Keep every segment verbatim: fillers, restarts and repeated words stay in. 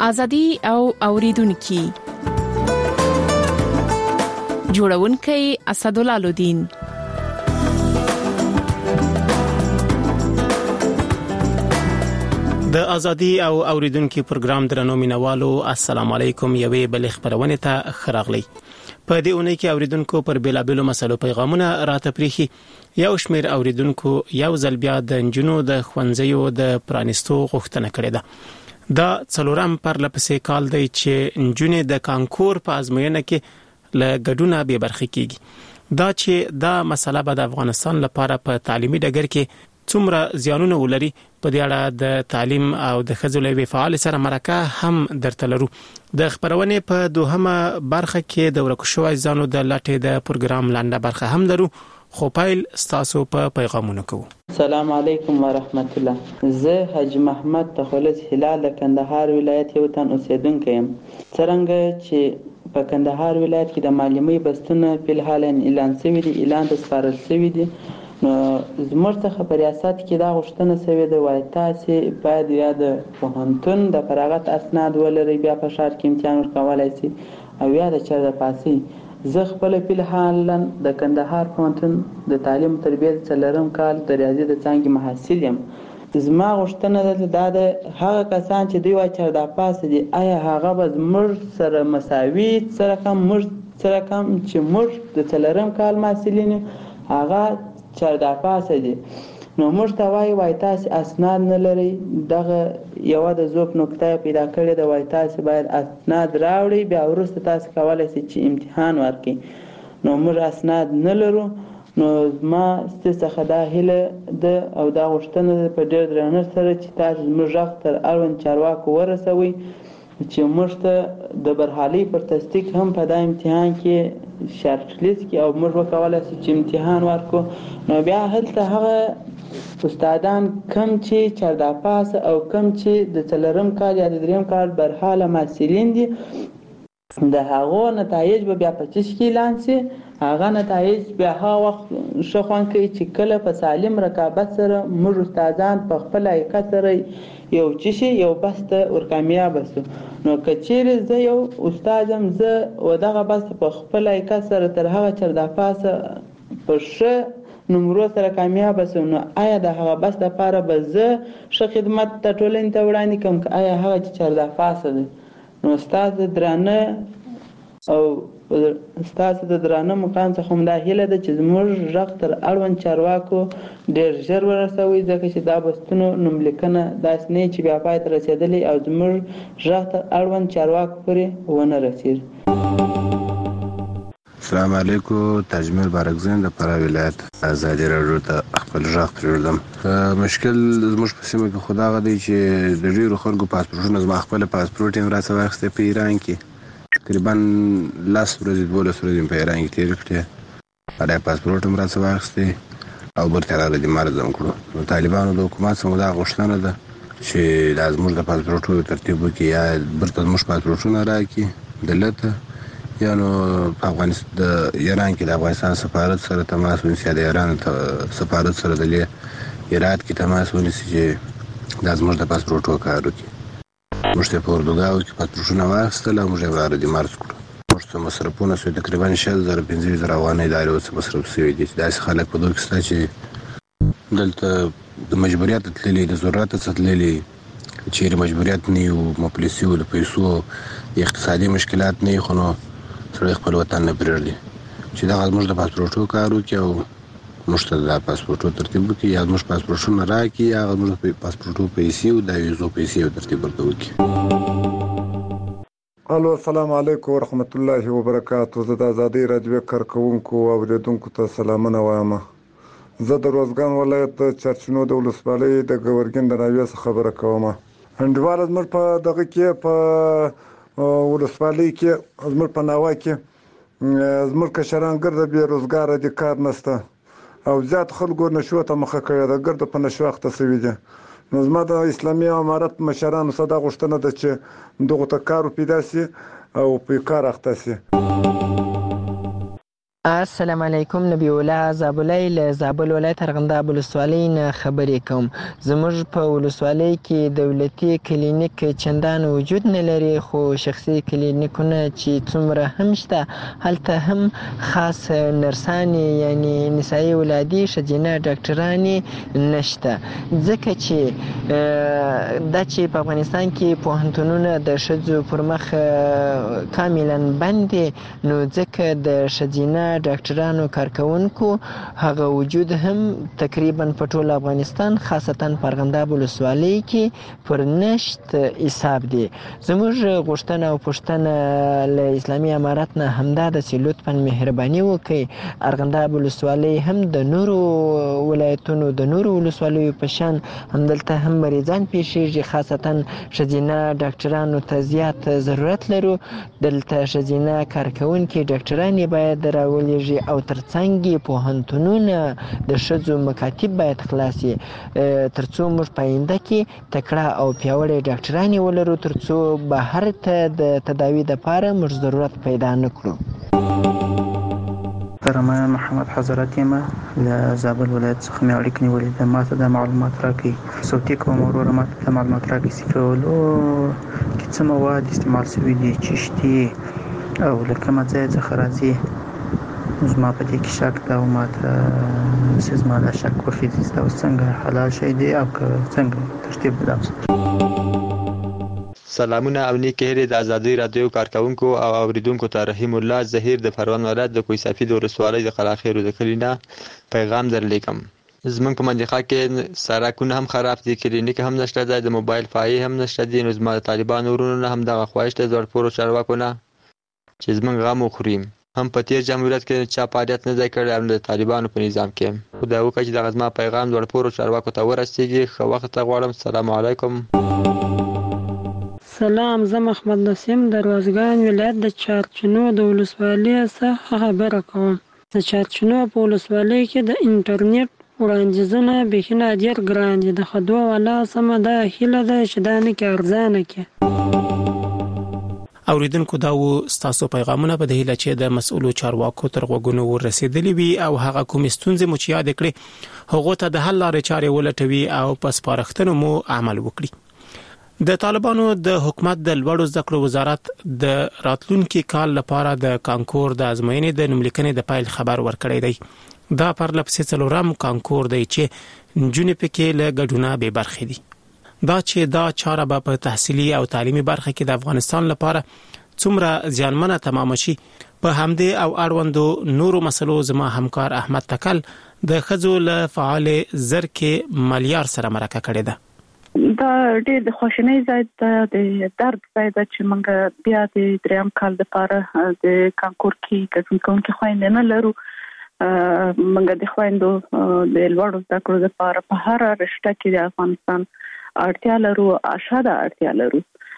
ازادي او اوریدونکو جوړونکي اسدالله لودین. د ازادي او اوریدونکو پروګرام درنو مینوالو السلام علیکم. یوې بل خبرونه ته خراغلی. په دې اونۍ کې اوریدونکو پر بیلابېلو مسلو پیغامونه راته پریخي. یو شمېر اوریدونکو یو ځل بیا د انجونو د خوندزیو د پرانستو غوښتنه کړې ده. دا څلورم پرلپسې کال دی چې انجونې د کانکور په ازموینه کې له ګډونه به برخه کیږي. دا چې دا مسله به د افغانستان لپاره په تعلیمي ډګر کې څومره زیانونه ولري په دې اړه د تعلیم او د خځو فعال سره مرکه هم درته لرو. د خبرونه په دوهمه برخه کې د ورکو شوی ځانو د لټې د پروګرام لاندې برخه هم لرو. خو پایل ستاسو په پیغامونو کوو. السلام علیکم ورحمت الله. زه حاجی محمد تخلص هلال د کندهار ولایت یو تن اوسیدونکی یم. څرنګه چې په کندهار ولایت کې د معلمي بستونه په الحال اعلان شوی دی، اعلان د سپارل شوی دی، نو زموږ څخه په ریاست کې دا غوښتنه شوې ده وای تاسو باید یا د پوهنتون د فراغت اسناد ولرئ، بیا په شهر کې امتحان ورکولای شي او یا د چا د پاسي. زه خپل په حال د کندهار پوهنتون د تعلیم تربیه څلورم کال د ریاضي د څانګې محصل یم. زما غوښتنه ده دا د هغه کسان چې دوی وای چر د پاسه دي، آیا هغه به زموږ سره مساوي سره کم موږ سره کم چې موږ د څلورم کال محصلین هغه چر د پاسه دي. نو موږ ته وای وای تاسو اسناد نه لري. دغه یو د زوب نقطه پیدا کړې د وای تاسو باید اسناد راوړي، بیا ورسته تاسو کولای شئ چې امتحان ورکړئ. نو موږ اسناد نه لرو. نو ما ستاسو دا هیله ده او دا غوښتنه په ډېر درنښت سره چې تاسو موږ غږ تر اړوند چارواکو ورسوي چې موږ ته د برحالي پر تصدیق هم په دا امتحان کې شرط لیست کې او موږ وکولای شو چې امتحان ورکو. نو بیا هلته هغه استادان کم چې چر د پاس او کم چې د څلورم کال یا د دریم کال برحاله محصلین دي، د هغو نتایج به بیا په چش کې اعلان شي. هغه نتایج بیا هغه وخت شخوان کوي چې کله په سالم رقابت سره موږ استادان په خپل حقیقت سره یو چشي یو بسته ور کامیاب شو. نو کچېر زه یو استادم زه و دغه بسته په خپل حقیقت سره تر هغه چر د پاسه په ښه نمرو سره کامیاب شو، نو آیا د هغه بسته لپاره به زه ښه خدمت ته ټولنې ته وړاندې کوم که آیا هغه چې چر د پاسه دی؟ نو استاد درانه او ستاسو د درانه مقام څخه هم دا هیله ده چې زموږ غږ تر اړوند چارواکو ډېر ژر ورسوي، ځکه چې دا بستونو نوملیکنه داسې نه چې بیا پای ته رسېدلی او زموږ غږ تر اړوند چارواکو پورې ونه رسېږي. السلام علیکم. تجمیل بارکزین د فراه ولایت ازادي راډیو ته خپل غږ پرېږدم. مشکل زموږ په سیمه کې خو دا دی چې د ډېرو خلکو پاسپورټونه زما خپل پاسپورټ یې راڅخه واخیستی په ایران کې. تقریبا لاس ورځې دولس ورځې په ایران کې تېرې کړې، هغه پاسپورټ هم راڅخه واخیستی او برته راغلی د مرزم کړو. نو طالبانو د حکومت څخه دا غوښتنه ده چې دا زموږ د پاسپورټونو ترتیب وکړي، یا برته زموږ پاسپورټونه راکړي دلته، یا نو په افغانستان د ایران کې د افغانستان سفارت سره تماس ونیسي، یا د ایران سفارت سره د هرات کې تماس ونیسي چې دا زموږ د پاسپورټو کار وکړي. موږ ته په اردوګاو کې پاسپورټونه واخیستل او موږ یې واره د مرز کړو. موږ ته مصرفونه سوی تقریبا شل زره پنځه زره افغانۍ داري اوس مصرف شوي دي. داسې خلک په دوی کې شته چې دلته د مجبوریت تللي، د ضرورت څخه تللي، چیرې مجبوریت نه وي او مفلسي وو، د پیسو اقتصادي مشکلات نه وي، خو نو سړی خپل وطن نه پرېږدي چې دغه زموږ د پاسپورټو کار وکړي او موږ ته د پاسپورټو ترتیب وکړي، یا زموږ پاسپورټونه راکړي، یا هغه زموږ د پاسپورټو پیسې او د ویزو پیسې او ترتیب ورته وکړي. الو السلام علیکم ورحمت الله وبرکاتو. زه د ازادي راډیو کارکوونکو او اوریدونکو ته سلامونه وایم. زه د روزګان ولایت چرچنو د ولسوالۍ د ګورګین د ناوې څخه خبره کوم. انډیواله زموږ په دغه کې په ولسوالۍ کې زموږ په ناوه کې زموږ کشران ګرده بې روزګاره دي، کار نشته او زیات خلکو نشو ته مخه کوي، د ګرده په نشو اخته شوي دي. نو زما د اسلامي امارت مشرانو څخه دا غوښتنه ده چې دغو ته کار پیدا شي او په کار اخته شي. السلام علیکم. نبی الله زابلی له زابل ولایت ارغنداب ولسوالۍ نه خبرې کوم. زموږ په ولسوالۍ کې دولتي کلینیک چندان وجود نه لري، خو شخصي کلینیکونه چې څومره هم شته هلته هم خاص نرسانې یعنی نسایي ولادي ښځینه ډاکټرانې نشته، ځکه چې دا چې په افغانستان کې پوهنتونونه د ښځو پر مخ کاملا بند دي، نو ځکه د ښځینه ډاکټرانو کارکونکو هغه وجود هم تقریبا په ټول افغانستان خاصتا په ارغنداب ولسوالۍ کې پر نشت حساب دي. زموږ غوښتنه او پوښتنه له اسلامي امارت نه همدا ده چې لطفا مهرباني وکړي ارغنداب ولسوالۍ هم د نورو ولایتونو د نورو ولسوالیو په شان همدلته هم مریضان پیښیږي، خاصتا ښځینه ډاکټرانو ته زیات ضرورت لرو. دلته ښځینه کارکونکي ډاکټرانې باید راو ولېږي او ترڅنګ یې پوهنتونونه د ښځو مکاتب باید خلاص شي، ترڅو موږ په آینده کې تکړه او پیاوړې ډاکټرانې ولرو، ترڅو بهر ته د تداوي دپاره موږ ضرورت پیدا نه کړو. محترمه محمد حضرت یم له زابل ولایت څخه مې اړیکې نیولې ده. ما ته دا معلومات راکړئ، صوتي کوم وروره ما ته دا معلومات راکړئ چې کولو کې څه مواد استعمال شوي دي، چشتي او له کومه ځایه څخه راځي. زما په دې کې شک ده او ما ته چې زما دا شک وخېږي چې دا اوس څنګه حلال شی دی او که څنګه ترتیب بدل. سلامونه او نیکې هیلې د ازادۍ راډیو کارکونکو او اوریدونکو ته. رحیم الله ظهیر د پروان ولایت د کوه سفید ولسوالۍ د قلاخیرو د کلي نه پیغام درلیکم. زمونږ په منطقه کې سړکونه هم خراب دي، کلینیک هم نشته دی، د موبایل فایې هم نشته دي. نو زما د طالبانو ورونو نه هم دغه خواهش دی زړپورو چارواکو نه چې زمونږ غم وخوري. هم په تیر جمهوریت کې چا فعالیت نه دی کړی او د طالبانو په نظام کې. خدای وکړي چې دغه زما پیغام لوړپوړو چارواکو ته ورسیږي. ښه وخت ته غواړم. السلام علیکم. سلام، زه محمد نسیم د روزګان ولایت د چارچینو د ولسوالۍ څخه خبره کوم. د چارچینو په ولسوالۍ کې د انټرنیټ وړاندیزونه بیخي ډېر ګران دي. د خدو والا سمه دا هیله ده چې دا نه کې ارزانه کې. اوریدونکو دا و ستاسو پیغامونه په دهیله چې د مسؤلو چارواکو تر غوږونو ورسېدلي وي او هغه کوم ستونزې مو چې یاد کړې هغه ته د حل لارې چارې ولټوي او په سپارښتنو مو عمل وکړي. د طالبانو د حکومت د لوړو زده کړو وزارت د راتلونکي کال لپاره د کانکور د ازموینې د نوملیکنې د پایل خبر ورکړی دی. دا پرلپسې څلورم کانکور دی چې نجونې پکې له ګډونه بې برخې دي. دا چې دا چاره به په تحصیلي او تعلیمي برخه کې د افغانستان لپاره څومره زیانمنه تمام شي، په همدې او اړوندو نورو مسلو زما همکار احمد تکل د خزو له فعال زرکې ملیار سره مرکه کړې ده. دا ډېر د خوشنۍ ځای ده، د درد ځای ده چې موږ بیا د دریم کال لپاره د کانکور کې ګډون کوونکي خویندې نه لرو. موږ د خویندو د لوړو زده کړو لپاره په هره رشته کې د افغانستان اړتیا لرو، اشاده اړتیا لرو.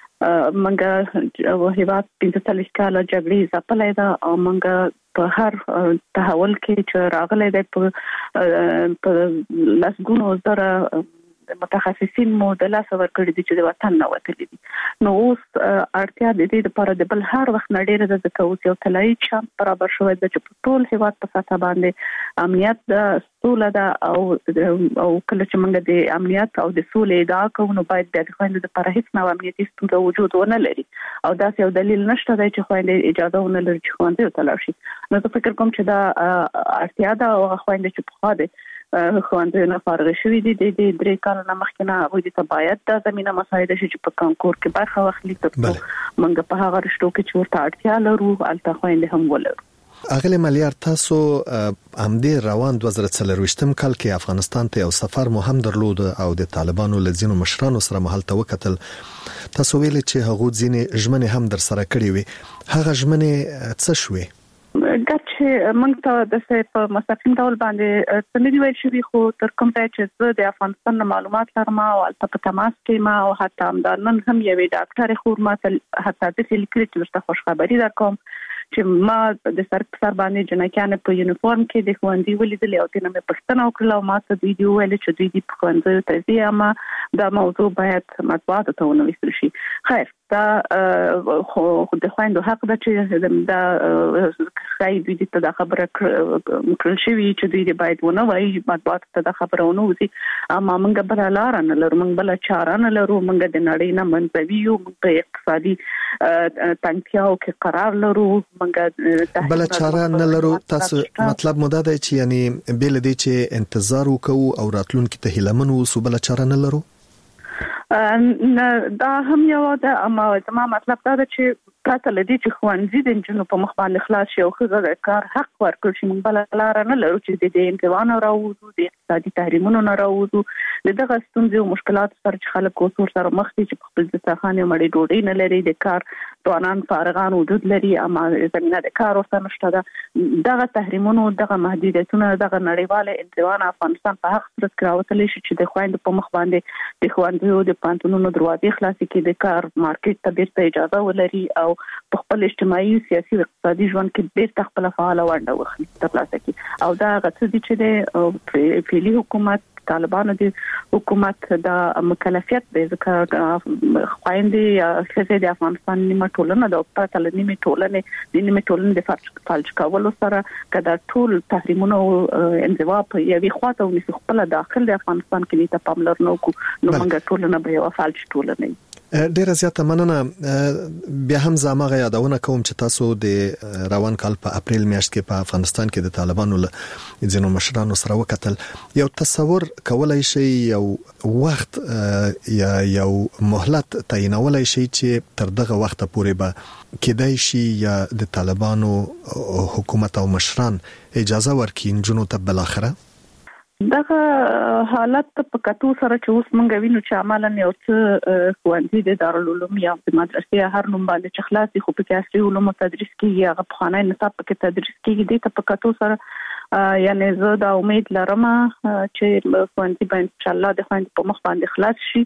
منګه هیواد پنځه څلوېښت کاله جګړې ځپلې ده او منګه په هر تحول کې چې راغلی دی په لسګونو زره متخصصین مو د لاسه ورکړي دي چې د وطن نه وتلي دي. نو اوس اړتیا د دې لپاره د بل هر وخت نه ډېره ده، ځکه اوس یو طلایي چانس برابر شوی ده چې په ټول هیواد په سطحه باندې امنیت ده، سوله ده او او کله چې موږ د امنیت او د سولې ادعا کوو نو باید بیا د خویندو لپاره هیڅ نوع امنیتي ستونزه وجود ونه لري او داسې یو دلیل نشته دی چې خویندې اجازه ونه لري چې ښوونځیو ته لاړ شي. نو زه فکر کوم چې دا اړتیا ده او هغه خویندې چې پخوا دي ښوونځیو نه فارغ شوي دي د درې کاله نه مخکې نه هغوی ته باید دا زمینه مساعده شي چې په کانکور کې برخه واخلي، ترڅو موږ په هغه رشتو کې چې ورته اړتیا لرو هلته خویندې هم ولرو. اغلی ملیار، تاسو همدې روان دوه زره څلرویشتم کال کې افغانستان ته یو سفر مو هم درلود او د طالبانو له ځینو مشرانو سره مو هلته وکتل. تاسو ویلي چې هغوی ځینې ژمنې هم در سره کړې وي. هغه ژمنې څه شوې؟ ګټه موږ ته د څه په مستقیم ډول باندې څه نه دی ویل شوي، خو تر کوم ځای چې زه د افغانستان معلومات لرم او هلته په تماس کې ما او حتی همدارنن هم یوې ډاکټرې خور ما ته حتی داسې لیکلي چې درته خوشخبري درکوم چې ما د سر په سر باندې جنکیانې په یونیفورم کې د ښوونځي ولیدلې او ترې نه مې پوښتنه وکړله او ما ته دوی دي وویل چې دوی دې په ښوونځیو ته ځي، اما دا موضوع باید مطبوعات ته ونویسل شي. خیر دا خو د خويندو حق ده چې دا خای دوی ته د خبره کړل شي چې دوی باید ونه وایي مطبوعات ته د خبره ونه وځي. اما موږ بل لار نه لرو، موږ بل چاره نه لرو، موږ د نړۍ نه منځوي یو، موږ په اقتصادي تنګیاو کې قرار لرو، موږ بل چاره نه لرو. تاسو مطلب مو دا دی چې یعنی بل دي چې انتظار وکړو او راتلونکي ته هیلمن وو، بل چاره نه لرو. دا هم یو ده، اما زما مطلب دا ده چې پرته لدی چې خوانځي د جنونو په مخ باندې خلاص شي او خزه د کار حق ورکړي چې موږ بل لار نه لرو چې د انتوان راوځو، د اقتصادي تحریمونو نه راوځو، دغه ستونزې او مشکلات سره چې خلک اوس ورسره مخ دي چې په خپل ځخانه مړې ډوډۍ نه لري، د کار توانان فارغان حدود لري، اما زمينه د کار ورته نشته ده. دغه تحریمونو دغه محدودیتونه دغه نړیواله انتوان افغانستان په حق سره کراوتلی شي چې د خويندو په مخ باندې د خوندو د پانتونونو دروازې خلاصې کړي، د کار مارکیټ ته بیرته اجازه ولري او په خپل اجتماعي سیاسي او اقتصادي ژوند کې بیرته خپل فعال ونډه واخلي ترلاسه کړي. او دا غوښتل دي چې د فعلی حکومت طالبانو د حکومت د مکلفیت د ذکر خويندې یا څه د افغانستان نیمه ټولنه د پرته لنیمه ټولنه د نیمه ټولنه د فالج کولو سره کدا ټول تحریمونو انزوا په یوې خواته ونیسي خپل داخل د افغانستان کې ته پاملرنه وکړو نو موږ ټولنه به یو فالج ټولنه. ډیره زیاته مننه. بیا هم زموږه یادونه کوم چې تاسو د روان کال په اپریل میاشت کې په افغانستان کې د طالبانو له ځینو مشرانو سره وکتل. یو تصور کولای شي یو وخت یا یو مهلت تعینولای شي چې تر دغه وخت پورې به کېدای شي یا د طالبانو حکومت او مشران اجازه ورکړي جنونو ته بل اخره دغه حالت په کتو سره چې اوس مونږ وینو چې عملاً یو څه خوندې د دارالعلوم یا د مدرسې هر نوم باندې چې خلاصي خو په عصري علوم تدریس کیږي، هغه په خانه نصاب کې تدریس کیږي. د ته په کتو سره یعنی زه دا امید لرم چې خوندې به ان شاء الله د خوندې په مخ باندې خلاص شي.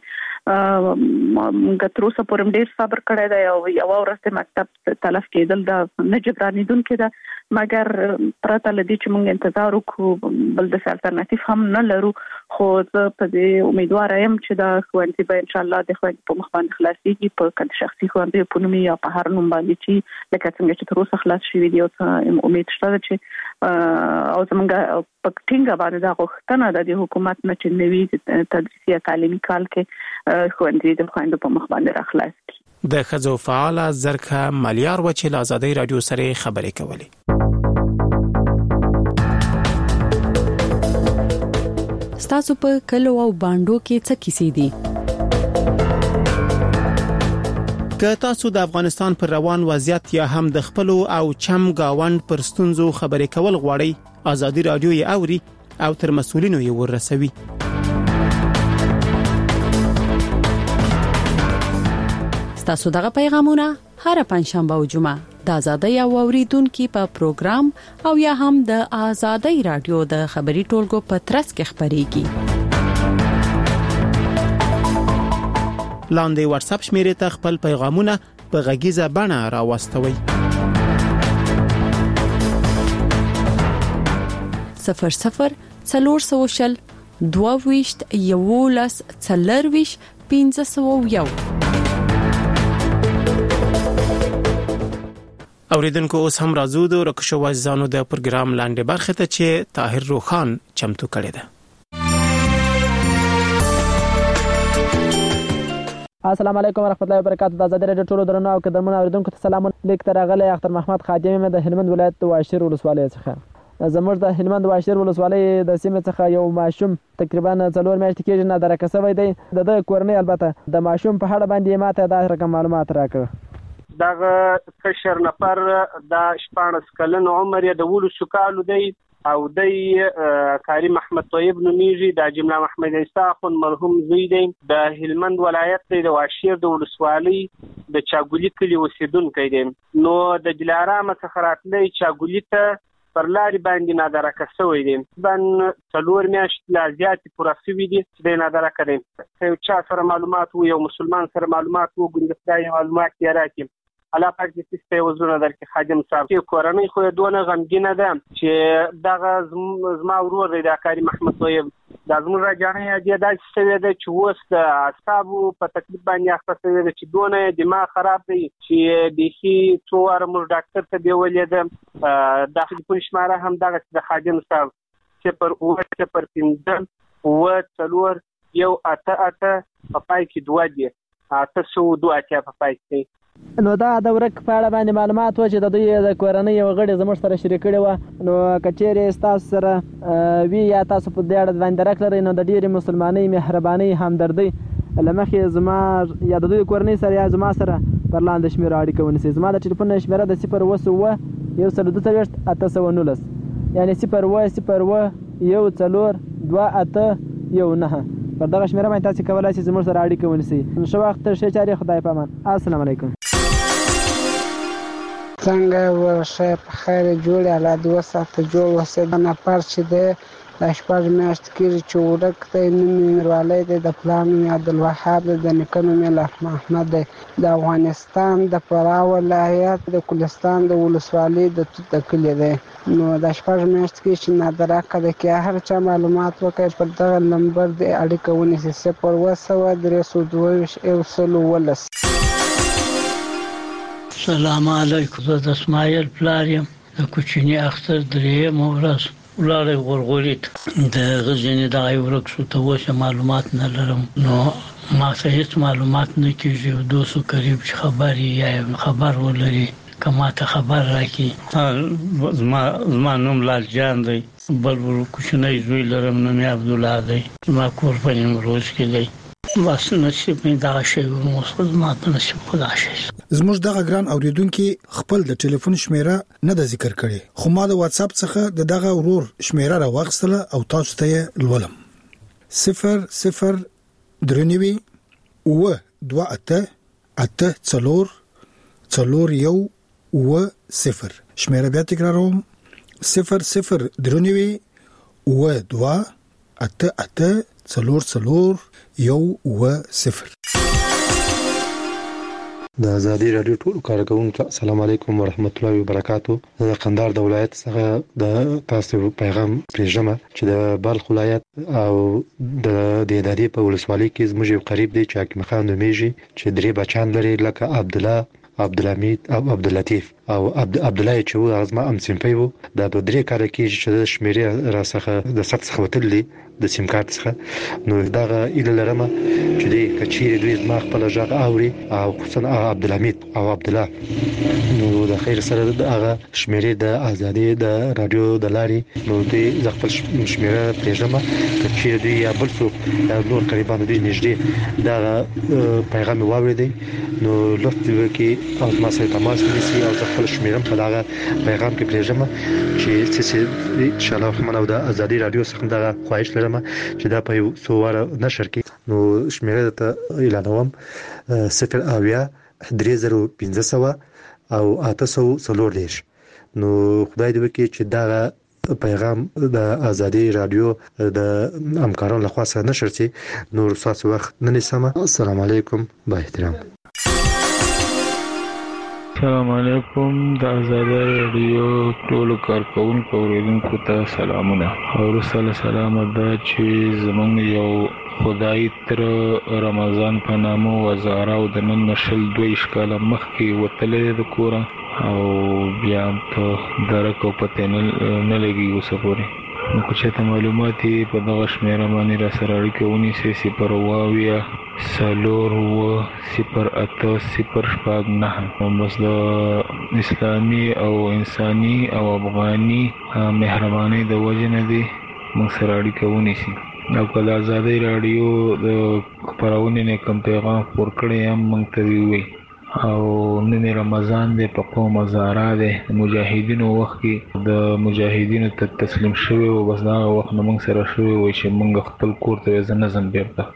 موږ تر اوسه پورې ډیر صبر کړی دی او یو ورځ مکتب تلف کېدل دا نه جبرانیدونکې ده، مګر پرته لدی چې موږ انتظار وکړو بل د الټرناتیو هم نه لرو. خو زه په دې امیدوار یم چې دا خوندې به ان شاء الله د خوندې په مخ باندې خلاصيږي په کله شخصي خوندې په نوم یا په هر نوم باندې چې لکه څنګه چې تر اوسه خلاص شوی دی او امید شته چې او زمونږ په ټینګه باندې دا غوښتنه ده د حکومت نه چې نوي تدریسي تعلیمي کال کې خوندې د خوندې په مخ باندې راخلاص کړي. د خزو فعال زرکه ملیار و چې آزادۍ رادیو سره خبرې کولې. ستاسو په کلو او باندو کې څه کیسې دي؟ که تاسو د افغانستان پر روان وضعیت یا هم د خپل او چم گاوند پر ستونزو خبرې کول غواړئ، آزادۍ رادیو یې اوري او تر مسؤلینو یې ورسوي. ستاسو دغه پیغامونه هر پنځشنبه او جمعه د آزادۍ او اوریدونکو په پروګرام او یا هم د آزادۍ رادیو د خبري ټولګو په ترڅ کې خبريږي. لاندې واتس اپ شمیرې ته خپل پیغامونه په غږیزه بڼه راوستوي. صفر صفر څلور سوشل دوه ویشت یولس څلور ویشت پنځه سوه یو. اوریدونکو اوس هم راځو د رکشو وزانو د پروګرام لاندې برخه ته چې طاهر روخان چمتو کړی دی. السلام علیکم ورحمت الله وبرکاتہ. د آزادۍ رادیو ټولو درنو او قدرمنو اوریدونکو ته سلام. لیک تر غلې اختر محمد خادم مې د هلمند ولایت د واشیر ولسوالۍ څخه. زموږ د هلمند واشیر ولسوالۍ د سیمې څخه یو ماشوم تقریبا څلور میاشتې کېږي نه درکه شوی دی. د کورنۍ البته د ماشوم په اړه باندې ماته دا رقم معلومات راکړه. دغه کشر نفر د شپاړس کلن عمر یې د ولو سکالو دی او د کریم احمد طیب نومیږي، د جمله محمد عیسی خون مرحوم زوی دی، د هلمند ولایت د واشیر د ولسوالۍ د چاګولی کلی اوسیدونکی دی. نو د دلارام څخه راتلی چاګولی ته پر لارې باندې نادرکه شوی دی. بن څلور میاشتې لا زیاتې پوره شوي دي چې دی نادرکه دی. یو چا سره معلومات و، یو مسلمان سره معلومات و، ګوندې خدای معلومات یې راکړي. الله پاک دې سپه وزونه درکې خادم صاحب. چې کورنۍ خو دونه غمګینه ده چې دغه زما ورور دی د کریم احمد طیب د زموږ راجانې اجازه داسې شوې ده چې اوس د اعصابو په تکلیف باندې اخته شوې ده چې دونه دماغ خراب دی چې بيخي څو واره موږ ډاکټر ته بیولې ده د ټلیفون شماره هم دغه د خادم صاحب صفر اوه صفر پنځه اوه څلور یو اته اته په پای کې دوه دي اته سوه دوه اتیا په پای کې. نو دا د ورک په اړه باندې معلومات و چې د دوی د کورنۍ یو غړي زموږ سره شریک کړي و، نو کچېرې تاسو سره وی یا تاسو په دې اړه باندې درک لرئ نو د ډېرې مسلمانۍ مهرباني همدردي لمخې زما یا د دوی کورنۍ سره یا زما سره پر لاندې شمیره اړیکه ونیسئ. زما د ټلیفون شمیره د صفر اوه اوه یو سل دوه څلوېښت اته سوه نولس یعنې صفر اوه صفر اوه یو څلور دوه اته یو نهه پر دغه شمیره باندې تاسو کولای شئ زموږ سره اړیکه ونیسئ. ښه وخت ښه چارې خدای په امان. السلام علیکم. څنګه ورشه په خیر جوړ الله دې وساته جوړ وسه د نفر چې د د شپږ میاشتې کېږي چې ورک دی نوم یې میروالی دی د پلار نوم یې عبدالوهاب دی د نیکه نوم یې لاټ محمد دی د افغانستان د فراه ولایت د کلستان د ولسوالۍ د توت د کلي دی. نو د شپږ میاشتې کېږي چې نادراکه دی که هر چا معلومات وکړي پر دغه نمبر د اړیکه ونیسي صفر اوه سوه درې سوه دوه ویشت یو سل اوولس. سلام علیکم. زه د اسماعیل پلار یم د کوچني اختر درېیمه ورځ ولاړی غورغوري ته د غزني دغه ورک شو ته اوس معلومات نه لرم نو ما ته هیڅ معلومات نه کېږي. دوستو قریب چې خبر یا خبر ولري که ما ته خبر راکړي. زما زما نوم لال جان دی، بل کوچنی زوی لرم نوم یې عبدالله دی، زما کور په نیمروز کې دی. بس نصیب مې دغه شی و زما په نصیب خدا شي. زموږ دغه ګران اوریدونکو خپل د ټلیفون شمیره نه د ذکر کړي خو ما د واتس اپ څخه د دغه ورور شمیره راوغستله او تاسو ته لولم صفر صفر درنوي و دوه اته اته څلور څلور یو و صفر. شمیره بیا تکراروم صفر صفر درنوي و دوه اته اته څلور څلور یو و صفر. د آزادي رادیو ټول کارکونکو السلام علیکم ورحمت الله وبرکاتو. د قندهار د ولایت څخه د تاسو پیغام پېژنم چې د بلخ ولایت او د دیدادي په ولسوالۍ کې زموږ یو قریب دی چې حکیم خان نومیږي چې درې بچان لري لکه عبدالله عبدالحمید او عبداللطیف او عبد الله چې و ازما ام سیمپي وو د درې کال کې چې د شمیرې را څخه د سخت څخه وتلې د سیم کارت څخه نو دغه اله لرمه چې د کچېری دوی زما خپل ژغ اوري او خصوصا عبدالحمید او عبدالله نو د خیر سره دغه شمیرې د ازادي د رادیو د لاري نو د خپل شمیره پېژنم کچېری دوی یا بل څوک نور قریبان دوی نږدې دا پیغام واوریدي نو لوستل کې او ما سره تماس نیسي او خپل شمیرم په دغه پیغام کې پېژنم چې چې ان شاء الله رحمان او د ازادي رادیو څخه دغه خواهش لرم چې دا په یو څو واره نشر کې نو شمیره ته اعلانوم صفر اویا درې زره پنځه سوه او اته سوه څلور دېرش. نو خدای دې وکړي چې دا پیغام د ازادي رادیو د همکارانو لخوا سره نشر شي. نو تاسو وخت نه نیسم. السلام علیکم با احترام. السلام علیکم. د آزادي رادیو ټول کارکونکو اوریدونکو ته سلامونه. او رسول سلام دا چې زمونږ یو خدای تر رمضان په نامو وزاره او د نن نشل دوه اشکاله مخکې وتلې د کور او بیا په درک او پته نه لګي اوسه پورې. نو که چېرته معلومات په دغه شمیره باندې را سره اړیکه ونیسئ صفر اوه اویا څلور اوه صفر اته صفر شپږ نهه. بس د اسلامي او انساني او افغاني مهرباني د وجې نه دی موږ سره اړیکه ونیسي. او که د ازادۍ راډیو د خپرونې نه کوم پیغام خپور کړی هم موږ ته ووایي. او نن رمضان دی په قوم هزاره دی مجاهدینو وخت کې د مجاهدینو ته تسلیم شوی او بس دا وخت نه موږ سره شوی وای چې موږ خپل کور ته ځنه نظم بیرته.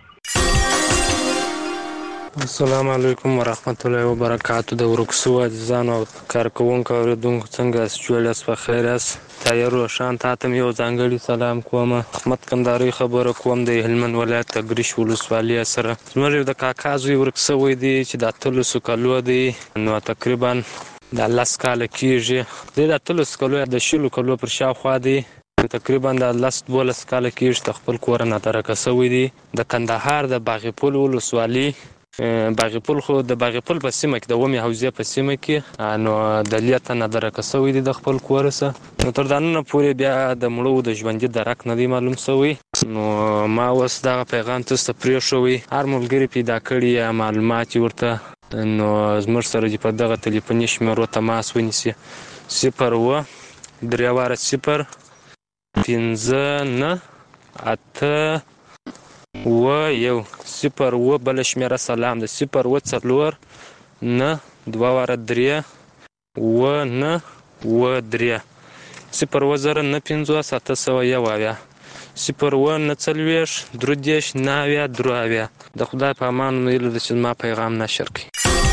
السلام علیکم ورحمت الله وبرکاتو. د ورکسو عزیزانو او کارکونکو اوریدونکو څنګه اس جوړاس په خیر اس تایر روشان تاسو یو ځانګړي سلام کوم. احمد کندهاري خبره کوم د هلمند ولایت تګریش ولسوالۍ سره زموږ د کاکا زوی ورکسو وي دي چې د اتلسو کلو دی نو تقریبا د لاس کال کېږي د اتلسو کلو د شلو کلو پر شاوخوا دی تقریبا د لس دولس کاله کېږي د خپل کور نه درکه شوی دی. د کندهار د باغ پل ولسوالي باغ پل خو د باغ پل په سیمه کې د اومې حوزې په سیمه کې نو د لیته نه درکه شوی دی د خپل کور څخه. نو تر دا نن پورې بیا د مړو د ژوندي درک نه دی معلوم شوی. نو ما اوس دغه پیغام تاسو ته پرېښوی، هر ملګري پیدا کړي یا معلومات ورته نو زموږ سره دې په دغه تلیفوني شمیرو تماس ونیسي: صفر اووه درې واره صفر پنځه نه اته اووه یو صفر اووه. بله شمیره سلام ده: صفر اووه څلور نه دوه واره درې اووه نه اووه درې صفر اووه زره نه پنځوس اته سوه یو اویا صفر اووه نه څلوېښت درې دېرش نه اویا درې اویا. د خدای په امان مې هیله ده چې زما پیغام نشر کړي.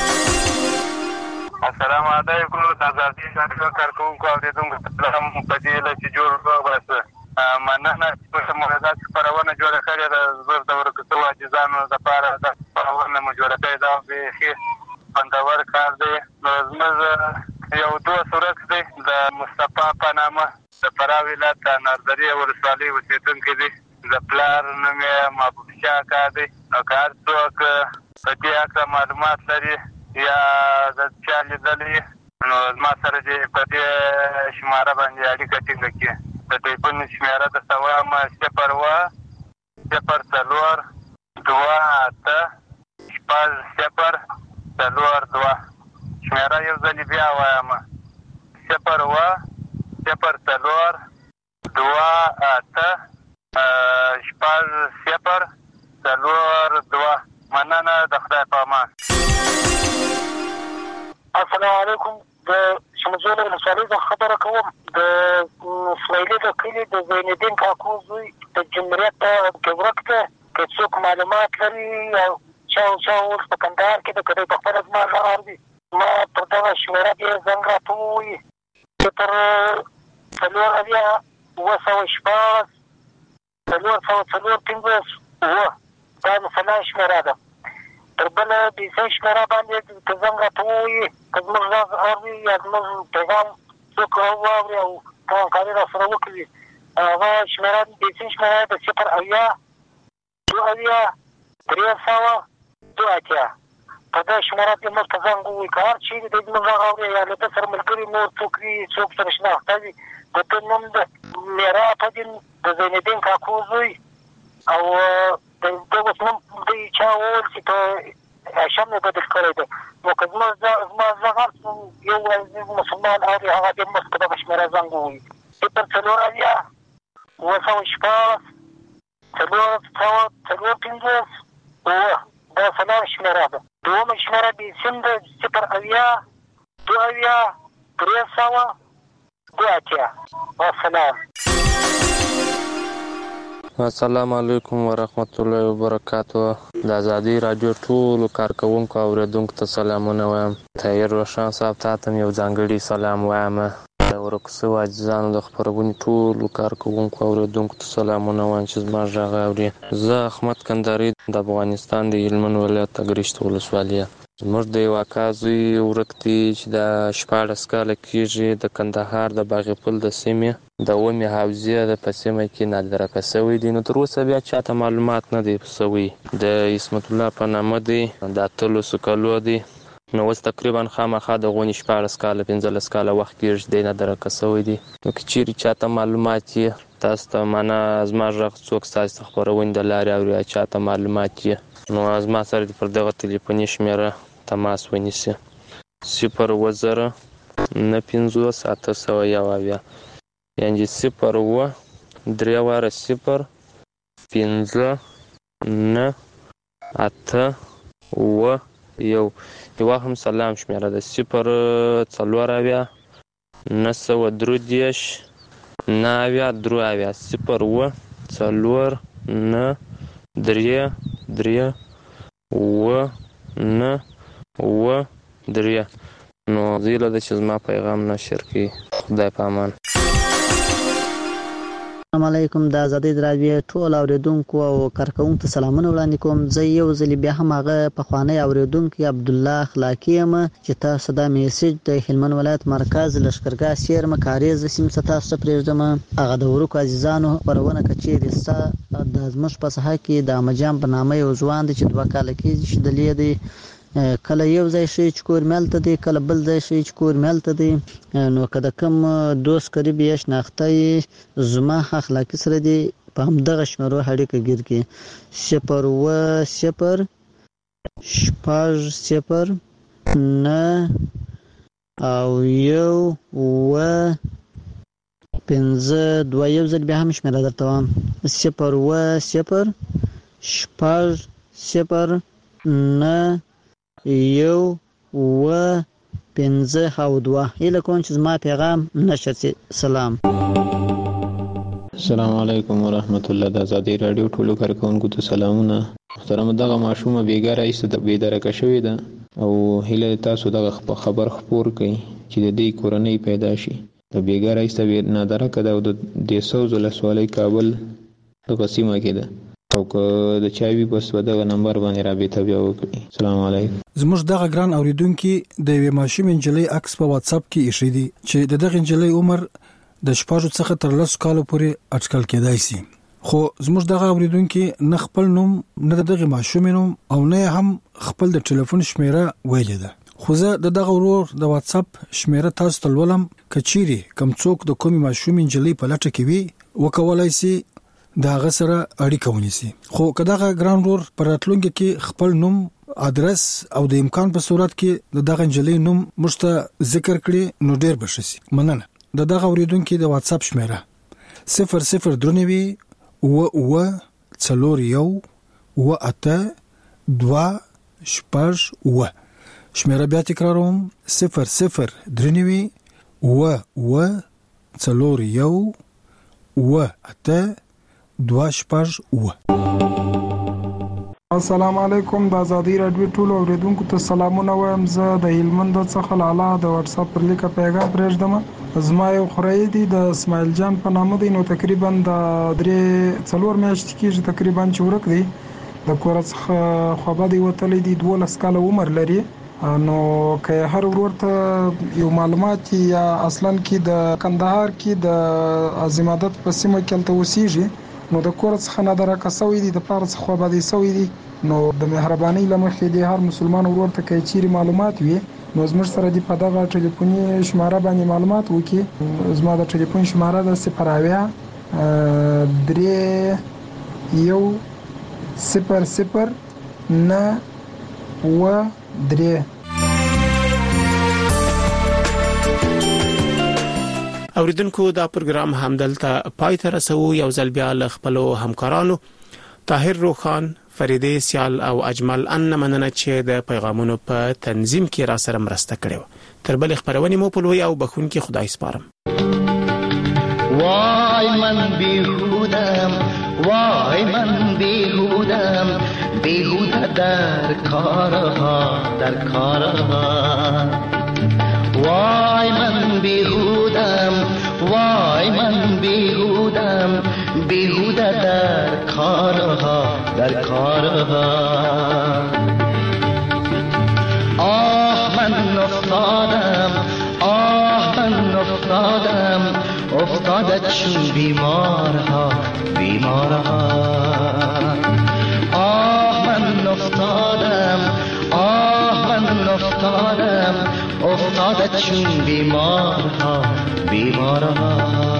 السلام علیکم د ازادي راډیو کارکوونکو اورېدونکو سلام په دې هیله چې جوړ وباسه. مننه چې په مولدات خپرونه جوړه کړې ده. زه د ورکو عاجزانو دپاره دا خپرونه مو جوړه کړې ده او بیخي خوندور کار دی. نو زموږ یو دوست ورک دی د مصطفی په نامه د فراه ولایت د ناردرې ولسوالۍ اوسېدونکی دی. د پلار نوم یې محبوب شاه اکا دی. نو که هر څوک په دې هکله معلومات لري یا د چا لیدلی نو زما سره دې په دې شماره باندې اړیکه ټینګه کړي. د ټلیفون شمېره درته وایم: صفر اووه صفر څلور دوه اته شپږ صفر څلور دوه. شمېره یو ځلې بیا وایم: صفر اووه صفر څلور دوه اته شپږ صفر څلور دوه. مننه، د خدای په امان. السلام علیکم. د شمجول ولسوالۍ څخه خبره کوم. د اسماعیلي د کلي د زینالدین کاکو زوی د جمهوریت ګورک ته که څوک معلومات لري او چا او چا اوس په کندهار کې د که دی په خپله زما غږ اوري ما پر دغه شمېره دې زنګ راته ووایي: صفر څلور اویا اووه سوه شپاړس څلور سوه څلور پنځوس اووه. دا د سلا شمېره ده. تر بله بیسۍ شمېره باندې که زنګ راته ووایي که زموږ غږ اوري یا زموږ پیغام څوک واوري او همکاري راسره وکړي هغه شمېره بیسۍ شمېره د صفر اویا دوه اویا درې سوه دوه اتیا. په دې شمېره دې موږ ته زنګ ووایي. که هر چېرې دی زموږ غږ اوري یا له ده سره ملګري نور څوک وي څوک سره شناخته وي د ده نوم د میرا فدین د زینالدین کاکو زوی او د ده اوس نوم دوی چا وویل چې په هاشم یې بدل کړی دی. نو که زما زما غږ هر څه یو مسلمان اوري هغه دې موږ ته دغه شمېره زنګ ووایي: صفر څلور اویا اووه سوه شپاړس څلور سوه څلور پنځوس اووه. دا څلور شمېره ده. دومه شمېره بې سیم ده: صفر اویا دوه اویا درې سوه دوه اتیا. والسلام. السلام علیکم ورحمت الله وبرکاته. د ازادي راډیو ټولو کارکوونکو او اورېدونکو ته سلامونه وایم. طاهر روښان صاحب ته هم یو ځانګړي سلام وایم. د ورکو شوو عاجزانو د خپرونې ټولو کارکوونکو او اورېدونکو ته سلامونه وایم چې زما غږ اوري. زه احمد کندهاري د افغانستان د هلمند ولایت اګرشت ولسوالي. زموږ د یو اکا زوی ورک دی چې د شپاړس کاله کېږي د کندهار د باغ پل د سیمې د اومې حوزې د په سیمه کې نادرکه شوی دی. نو تر اوسه بیا چاته معلومات نه دی شوی. د عصمت الله په نامه دی، د اتلسو کالو دی. نو اوس تقریبا خامخا د غونې شپاړس کاله پنځلس کاله وخت کېږي دی نادرکه شوی دی. نو که چیرې چاته معلومات یې تاسو ته معنا زما غږ څوک ستاسو د خپرونې د لارې اوري یا چاته معلومات یې نو زما سره دې پر دغه تلیفوني شمېره تماس ونیسي: صفر اووه زره نه پنځوس اته سوه یو اویا. یعنې صفر اووه درې واره صفر پنځه نه اته اووه یو. یوه هم سلام شمېره ده: صفر څلور اویا نه سوه درې دېرش نه اویا درې اویا. صفر اووه څلور نه درې درې اووه نه اووه درې. نو زه هیله ده چې زما پیغام نشر کړي. خدای په امان. السلام علیکم د آزادۍ رادیو ټول اوریدونکو او کارکونکو ته سلامونه وړاندې کوم. زه یو ځل بیا هم هغه پخوانی اوریدونکو عبد الله اخلاقی یم چې تاسو دا میسج د هلمند ولایت مرکز لشکرګاه سیر مکاریز سیم تاسو ته پرېږدم. هغه د ورکو عزیزانو خبرونه کچې رسا د زموږ په ساحه کې د امجام په نامه یو ځوان دی چې دوه کاله کېږي چې د لیدي کله یو ځای شي چې کور ملته دی کله بل ځای شي چې کور ملته دی. نو کله کوم دوست قریب یې شناخته زما اخلاقی سره دی په همدغه شمېرو اړیکه ګیر کې صفر اوه صفر شپږ صفر نه او یو اوه پنځه دوه یو ځل بیا هم شمېره درته وایم صفر اوه صفر شپږ صفر نه یو اوه پنځه او دوه. هیله کوم چې زما پیغام نشر شي. سلام. السلام علیکم ورحمت الله. د آزادۍ رادیو ټولو کارکونکو ته سلامونه. محترم دغه ماشومه بیګاره ایسته د بیدرکه شوې ده او هیله تاسو دغه خبر خپور کړئ چې د دې کورنۍ پیدا شي. د بیګاره ایسته نادرکه ده او د دیسوز ولسوالۍ کابل د قسیمه کې ده او که د چاوي بس په دغه نمبر باندې رابطه بیا وکړي. السلام علیکم. زموږ دغه ګران اوریدونکو د یوې ماشوم انجلۍ عکس په واتس اپ کې ایښی دی چې د دغه انجلۍ عمر د شپږو څخه تر لسو کالو پورې اټکل کېدای شي. خو زموږ دغه اوریدونکو نه خپل نوم نه دغه ماشوم نوم او نه هم خپل د ټلیفون شمیره ویلې ده. خو زه د دغه ورور د واتس اپ شمیره تاسو ته ولولم کچيري کم څوک د کومې ماشوم انجلۍ په لټه کې وي وکولای شي دا غ سره اړیکه ونیسي. خو کداغه ګران رور پر راتلونکي کې خپل نوم ادرس او د امکان په صورت کې د دغه انجلۍ نوم مشته ذکر کړي نو ډیر بشي. مننه. د دغه اوریدونکو د واتس اپ شمیره صفر صفر درنوي و و څلور یو و اته دوه شپږ و. شمیره بیا تکراروم صفر صفر درنوي و و څلور یو و اته دوه شپږ و. السلام علیکم. د آزادۍ رادیو ټول اوریدونکو ته سلامونه وایم. زه د هلمند څخه لاله د واتس اپ پر لیکه پیغام پرېږدم. زما یو خورای دی د اسماعیل جان په نامه دی. نو تقریبا د درې څلور میاشتې کېږي تقریبا چې ورک دی. د کور څخه خوابه دی وتلی دی. دولس کاله عمر لري. نو که هر ورور ته یو معلومات یا اصلا کې د کندهار کې د عظیمادت په سیمه کې تل اوسېږي نو د کور څخه نه درکه سوې دي د پاره څخه باندې سوې دي. نو د مهرباني لمخې د هر مسلمان ورور ته کې چیرې معلومات وي نو زموږ سره دی په دغه ټلیفوني شماره باندې معلومات وکي. زما د ټلیفون شماره د صفر اویا درې یو صفر صفر نه و درې. اوریدونکو دا پروګرام همدلته پای ته رسو. یو ځل بیا ل خپل همکارانو طاهر روخان فریده سیال او اجمل ان مننه چې د پیغامونو په تنظیم کې را سره مرسته کړو. تر بل خبرونه مو په لوی او بخون کې خدای سپارم. وای من بیهودم وای من بیهودم بیهوده در کارها در کارها. وای من بیهودم وای من بیهودم بیهوده در کارها در کارها. آه من افتادم آه من افتادم افتاده چون بیمارها بیمارها. آه من افتادم آه من افتادم افتاده چون بیمارها بیمارها.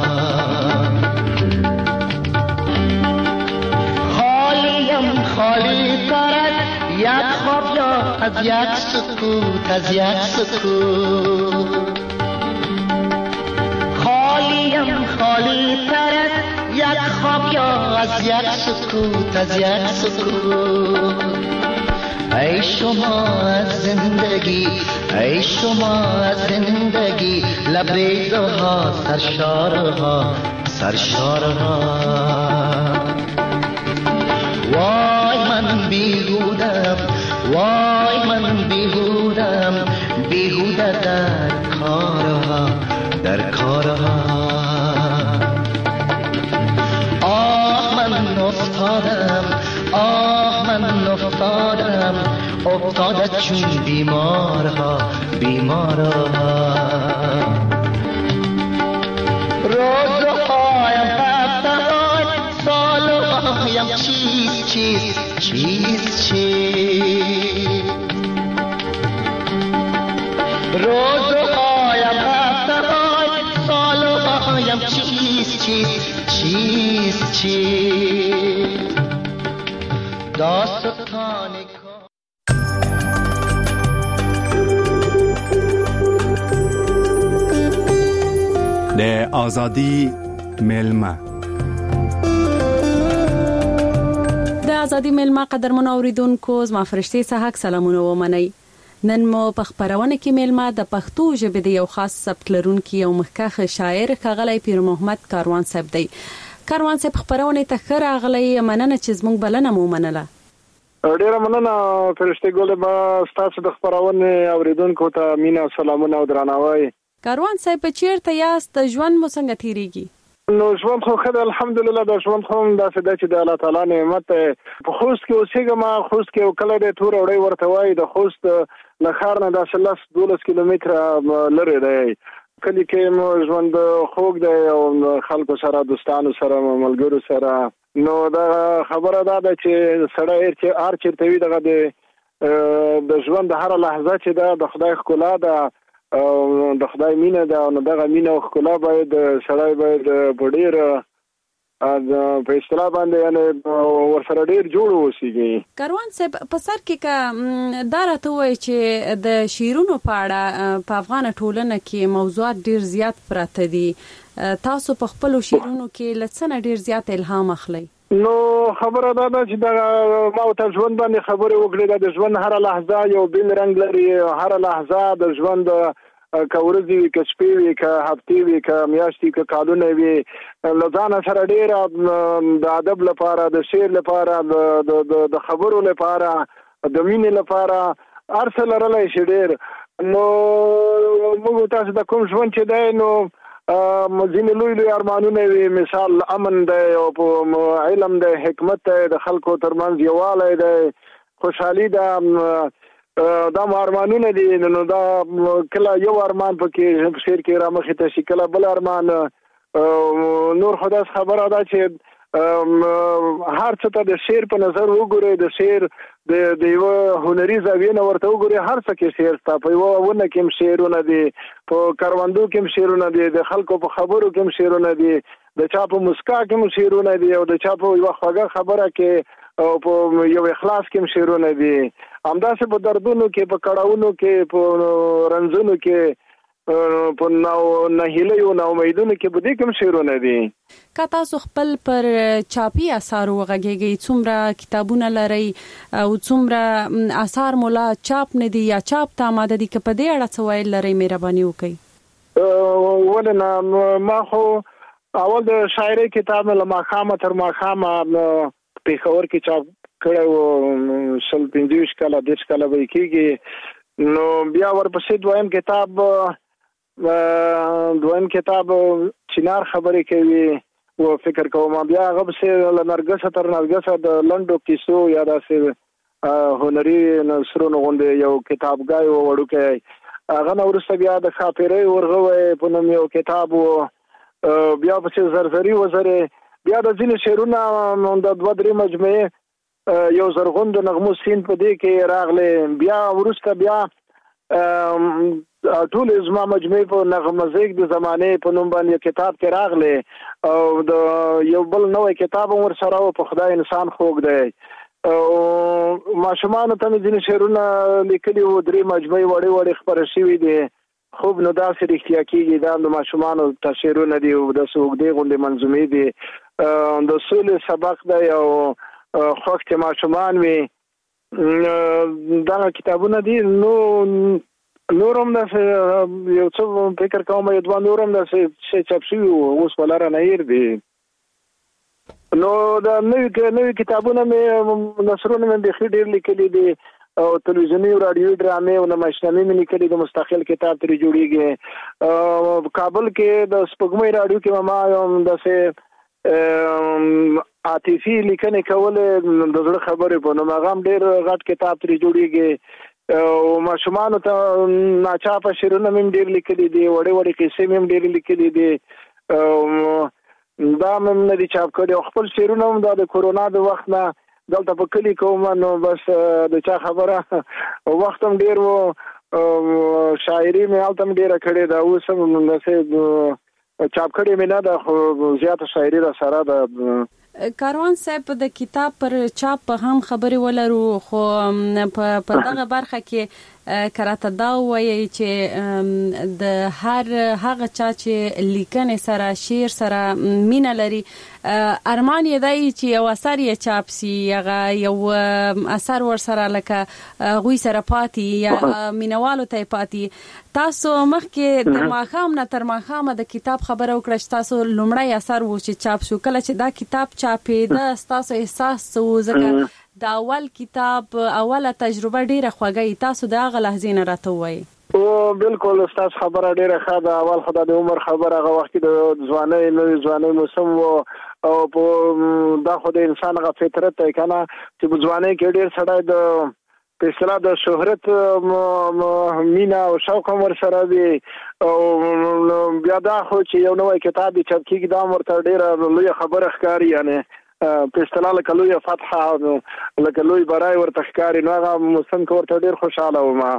خالیم خالی ترد یک خواب یا از یک سکوت از یک سکوت. خالیم خالی ترد یک خواب یا از یک سکوت از یک سکوت. ای شما از زندگی ای شما از زندگی لبریزها سرشارها سرشارها. وای من بیهودم وای من بیهودم بیهوده در کارها در کارها. افتادت چون بیمارها بیمارها روزهایم هفته‌های سالهایم چیز چیز چیز چیز روزهایم هفته‌های سالهایم چیز چیز چیز چیز داستان د آزادی ملما د آزادی ملما قدرمن اوریدونکو زما فرشتي صحاک سلامونه ومنئ. نن مو په خبرونه کې ملما د پښتو ژبې د یو خاص سبک لرونکي او مخکخ شاعر ښاغلی پیر محمد کاروان صاحب دی. کاروان صاحب خبرونه ته ښه راغلی، مننه چې زموږ بلنه مو منله. ډیره مننه فرشتي ګل، به ستاسو د خبرونه اوریدونکو ته مینا سلامونه او درناوی. کاروان صاحب چیرته یاست؟ ژوند مو څنګه تیریږي؟ نو ژوند خو خدای الحمدلله د ژوند خو داسې ده چې د الله تعالی نعمت په خوست کې اوسېږم. خوست کې یو کلی دی تور وړی ورته وایي. د خوست له ښار نه داسې لس دولس کیلومتره لرې دی. کلي کې مو ژوند خوږ دی او خلکو سره دوستانو سره ملګرو سره. نو دا خبره دا ده چې سړی هر چېرته وي دغه د ژوند د هره لحظه چې ده د خدای ښکلا ده او د خدای مینه ده. نو دغه مینه او ښکلا باید سړی باید په ډېر په اصطلاح باندې یعنې ورسره ډېر جوړ اوسېږي. کاروان صاحب په سر کې که دا راته ووایي چې د شعرونو په اړه په افغانه ټولنه کې موضوعات ډېر زیات پراته دي، تاسو په خپلو شعرونو کې له څه نه ډېر زیات الهام اخلئ؟ نو خبره دا ده چې دغه ما ورته ژوند باندې خبرې وکړې. د ژوند هره لحظه یو بېل رنګ لري. هره لحظه د ژوند که ورځې وي، که شپې وي، که هفتې وي، که میاشتې، که کالونه وي، له ځانه سره ډېره د ادب لپاره، د شعر لپاره، د خبرو لپاره، د مینې لپاره هر څه لرلی شي ډېر. نو موږ تاسو د کوم ژوند چې دی نو ځینې لوی لوی ارمانونه وي، مثال امن دی او علم دی، حکمت دی، د خلکو ترمنځ یووالی دی، خوشحالي ده. دا مو ارمانونه دي. نو دا کله یو ارمان پکې په شعر کې رامخې ته شي، کله بل ارمان. نور خو داسې خبره ده چې هر څه ته د شعر په نظر وګورئ، د شعر د یوه هنري زاویې نه ورته وګورئ. هر څه کې شعر شته. په یوه ونه کې هم شعرونه دي، په کروندو کې هم شعرونه دي، د خلکو په خبرو کې هم شعرونه دي، د چا په مسکا کې هم شعرونه دي، او د چا په یوه خوږه خبره کې او په یو اخلاص کې هم شعرونه دي. همداسې په دردونو کې، په کړاوونو کې، په رنځونو کې، په نهیلیو ناامیدونو کې په دې کې هم شعرونه دي. که تاسو خپل پر چاپي اثار وغږیږئ، څومره کتابونه لرئ او څومره اثار مو لا چاپ نه دي یا چاپ ته آماده دي، که په دې اړه څه ویل لرئ مهرباني وکړئ. ولې نه، ما خو اول د شاعرۍ کتاب له ماښامه تر ماښامه پېښور کې چاپ کړی و. شل پنځه ویشت کاله دېرش کاله به یې کېږي. نو بیا ورپسې دویم کتاب دویم کتاب چنار خبرې کوي و فکر کوم. بیا هغه پسې له نرګسه تر نرګسه د لنډو کیسو یا داسې هنري نثرونو غوندې یو کتابګای و وړوکی. هغه نه وروسته بیا د ښاپېرۍ ورغوی په نوم یو کتاب و. بیا پسې زرزري وزرې. بیا د ځینې شعرونه د دوه درې مجموعې یو زرغون د نغمو سیند په دې کې راغلی. بیا وروسته بیا ټول زما مجموعې په نغمزیک د زمانې په نوم باندې کتاب کې راغلی او د یو بل نوی کتاب هم ورسره و، په خدای انسان خوږ دی. ماشومانو ته مې ځینې شعرونه لیکلي وو، درې مجموعې وړې وړې خپاره شوي دي. خوب نو داسې رښتیا کېږي. دا د ماشومانو ته شعرونه دي او داسې اوږدې غوندې منظومې دي. د سولې سبق دی او خوښ چې ماشومان وي. دغه کتابونه دي. نو نور هم داسې یو څه فکر کوم یو دوه نور هم داسې شی چاپ شوي وو، اوس ولاره نه هېر دي. نو د نوي نوي کتابونه مې نثرونه مې بیخي ډېر لیکلي دي او تلویزیوني او راډیوي ډرامې او نمایشنامې مې لیکلي دي. مستقل کتاب ترې جوړېږي. کابل کې د سپوږمۍ راډیو کې ما داسې عاطفي لیکنې کول د زړه خبرې په نو مغام ډیر غټ کتاب ترې جوړیږي او ماشومان ته ناچاپه شعرونه مم ډیر لیکلي دي وړي وړي قصې مم ډیر لیکلي دي دا مم نه دي چاپ کړي خپل شعرونه هم د کورونا د وخت نه دلته په کلی کوم نو بس د چا خبره وخت هم ډیر وو شاعري مې التم ډیره کړې دا اوس هم نسه چاپ کړې مې نه د زیاته شاعري را سره د کاروان صاحب د کتاب پر چاپ هم خبرې ولرو خو په په دغه برخه کې کراته دا وایي چې د هر هغه چا چې لیکنې سره شعر سره مینه لري ارمان یې دی چې یو اثر یې چاپ سي هغه یو اثر ور سره لکه غوي سره پاتې یا مینوالو ته پاتې تاسو مخکې د ماخام نه تر ماخامه د کتاب خبره وکړه چې تاسو لومړی اثر و چې چاپ شو کله چې دا کتاب چاپېده تاسو احساس وو ځکه دا اول کتاب اوله تجربه ډیره خوږه تاسو د هغه لحظې نه راته وایي او بالکل استاد خبره ډیره ښه ده اول خدای د عمر خبره هغه وخت د ځوانۍ نوې ځوانۍ موسم وو او په دا خو د انسان غو فطرت دی کنه چې په ځوانۍ کې ډیر سړی د په اصطلاح د شهرت مینا او شوق ور سره دی او بیا دا خو چې یو نوې کتاب چاپ کیږي دا ورته ډیره لوی خبره ښکاری یعنی په اصطلاح لکه لوی فتحه لکه لوی برای ورته ښکاری نو هغه موسم کې ورته ډیر خوشاله وم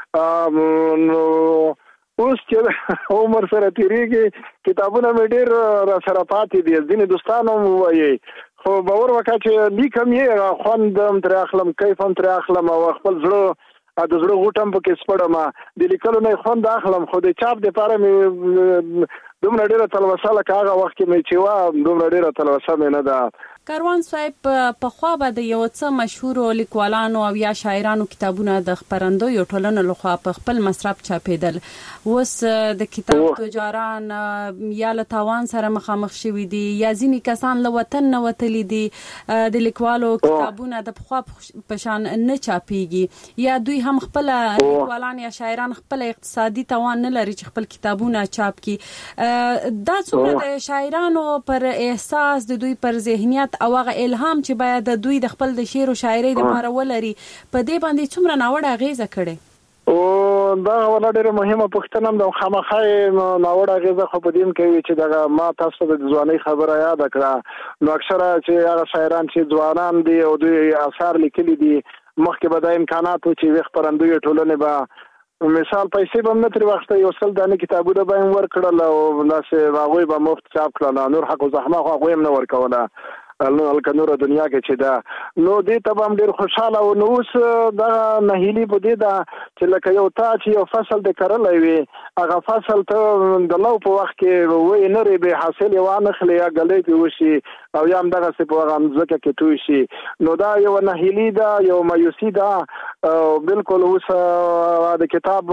نو اوس چې عمر سره تیریږي کتابونه مې ډیر را سره پاتې دي ځینې دوستانو وایي خو باور وکړه چې لیکم یې خوندم تر اخلم کیفم تر اخلم او خپل زړه د زړه غوټم په کې سپړم د لیکلو نه خوند اخلم خو د چاپ د پاره مې دومره ډیره تلوسه لکه هغه وخت کې مې چې وا دومره ډیره تلوسه مې نه ده کاروان صاحب په خوا به د یو څه مشهور لیکوالانو او یا شاعرانو کتابونه د خبرندوی ټولنو لخوا په خپل مصرف چاپېدل اوس د کتاب تجاران یا له تاوان سره مخامخ شوي دي یا ځینې کسان له وطن نه وتلي دي د لیکوالو کتابونه د پخوا په شان نه چاپېږي یا دوی هم خپل لیکوالان یا شاعران خپل اقتصادي توان نه لري چې خپل کتابونه چاپ کړي دا څومره د شاعرانو پر احساس د دوی پر ذهنیت او هغه الهام چې باید د دوی د خپل د شعر او شاعرۍ لپاره ولري په دې باندې څومره ناوړه اغیزه کړي او دا ولا ډیره مهمه پوښتنه ده خامخا ناوړه اغیزه خو په دې کې چې دا ما تاسو د ځواني خبره یاد کړه نو اکثره چې هغه شاعران چې ځوانان دي او دوی اثر لیکلي دي مخکې به د امکاناتو چې خبرندوی ټولنه به مثال پیسې به نه تر وخت یو سل دانه کتابونه به ورکړل او لاسه واغوي به مفت چاپ کړل نور حق او زحمت خو غویم نه ورکوله نو الکنوره دنیا کې چې دا نو دې ته هم ډیر خوشاله او نو اوس دا نهیلی په دې دا چې لکه یو تا چې یو فصل د کرلای وي هغه فصل ته د لو په وخت کې وې نه ری به حاصل یو نه خلیا غلې په وشي او یا هم دغه څه په هغه ځکه کې توي شي نو دا یو نهیلی دا یو مایوسی دا بالکل اوس د کتاب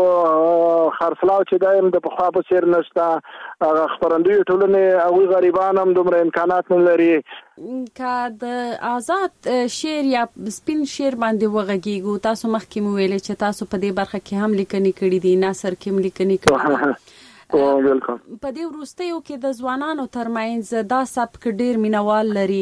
خرڅلاو چې دایم د په خوا په سیر نشته هغه خبرندوی ټولنه او غریبان هم دومره امکانات نه لري که د آزاد شعر یا سپین شعر باندې وغږیږو تاسو مخکې مو ویلې چې تاسو په دې برخه کې هم لیکنې کړې دي ناصر کې هم لیکنې کړې او بالکل په دې وروستیو کې د ځوانانو ترمنځ دا سبک ډیر مینوال لري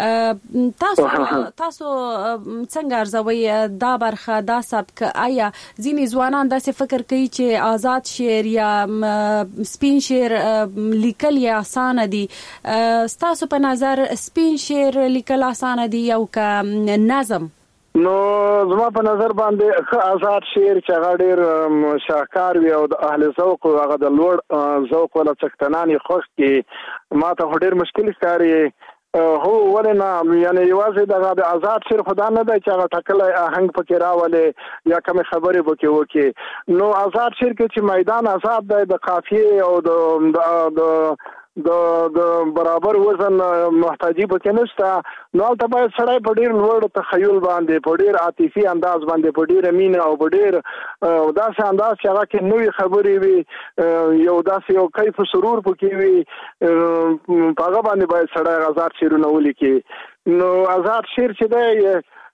تاسو تاسو څنګه ارزوي دا برخه دا سبک آیا ځینې ځوانان داسې فکر کوي چې آزاد شعر یا سپین شعر لیکل یې اسانه دي تاسو په نظر سپین شعر لیکل اسانه دي او که نظم نو زما په نظر باندې آزاد شعر چې هغه ډیر شاهکار وي او د اهل ذوق او هغه د لوړ ذوق ولا څښتناني خوښ کې ما ته ډیر مشکل ښکاري هو ولنا یعنی یوازې د آزاد شعر خدا نه دی چې هغه ټکلې آهنګ پکې راولې یا کوم خبرې پکې وکي نو آزاد شعر کې چې میدان آزاد دی د قافیه او د د د د برابر وزن محتاجی پکې نشته نو ته باید سړی په ډیر لوړ تخیل باندې په ډیر عاطفي انداز باندې په ډیر مینه او په ډیر داسې انداز چې هغه کې نوې خبرې وي یو داسې یو کیف سرور پکې وي په هغه باندې باید سړی آزاد شعرونه ولیکي نو آزاد شعر چې دی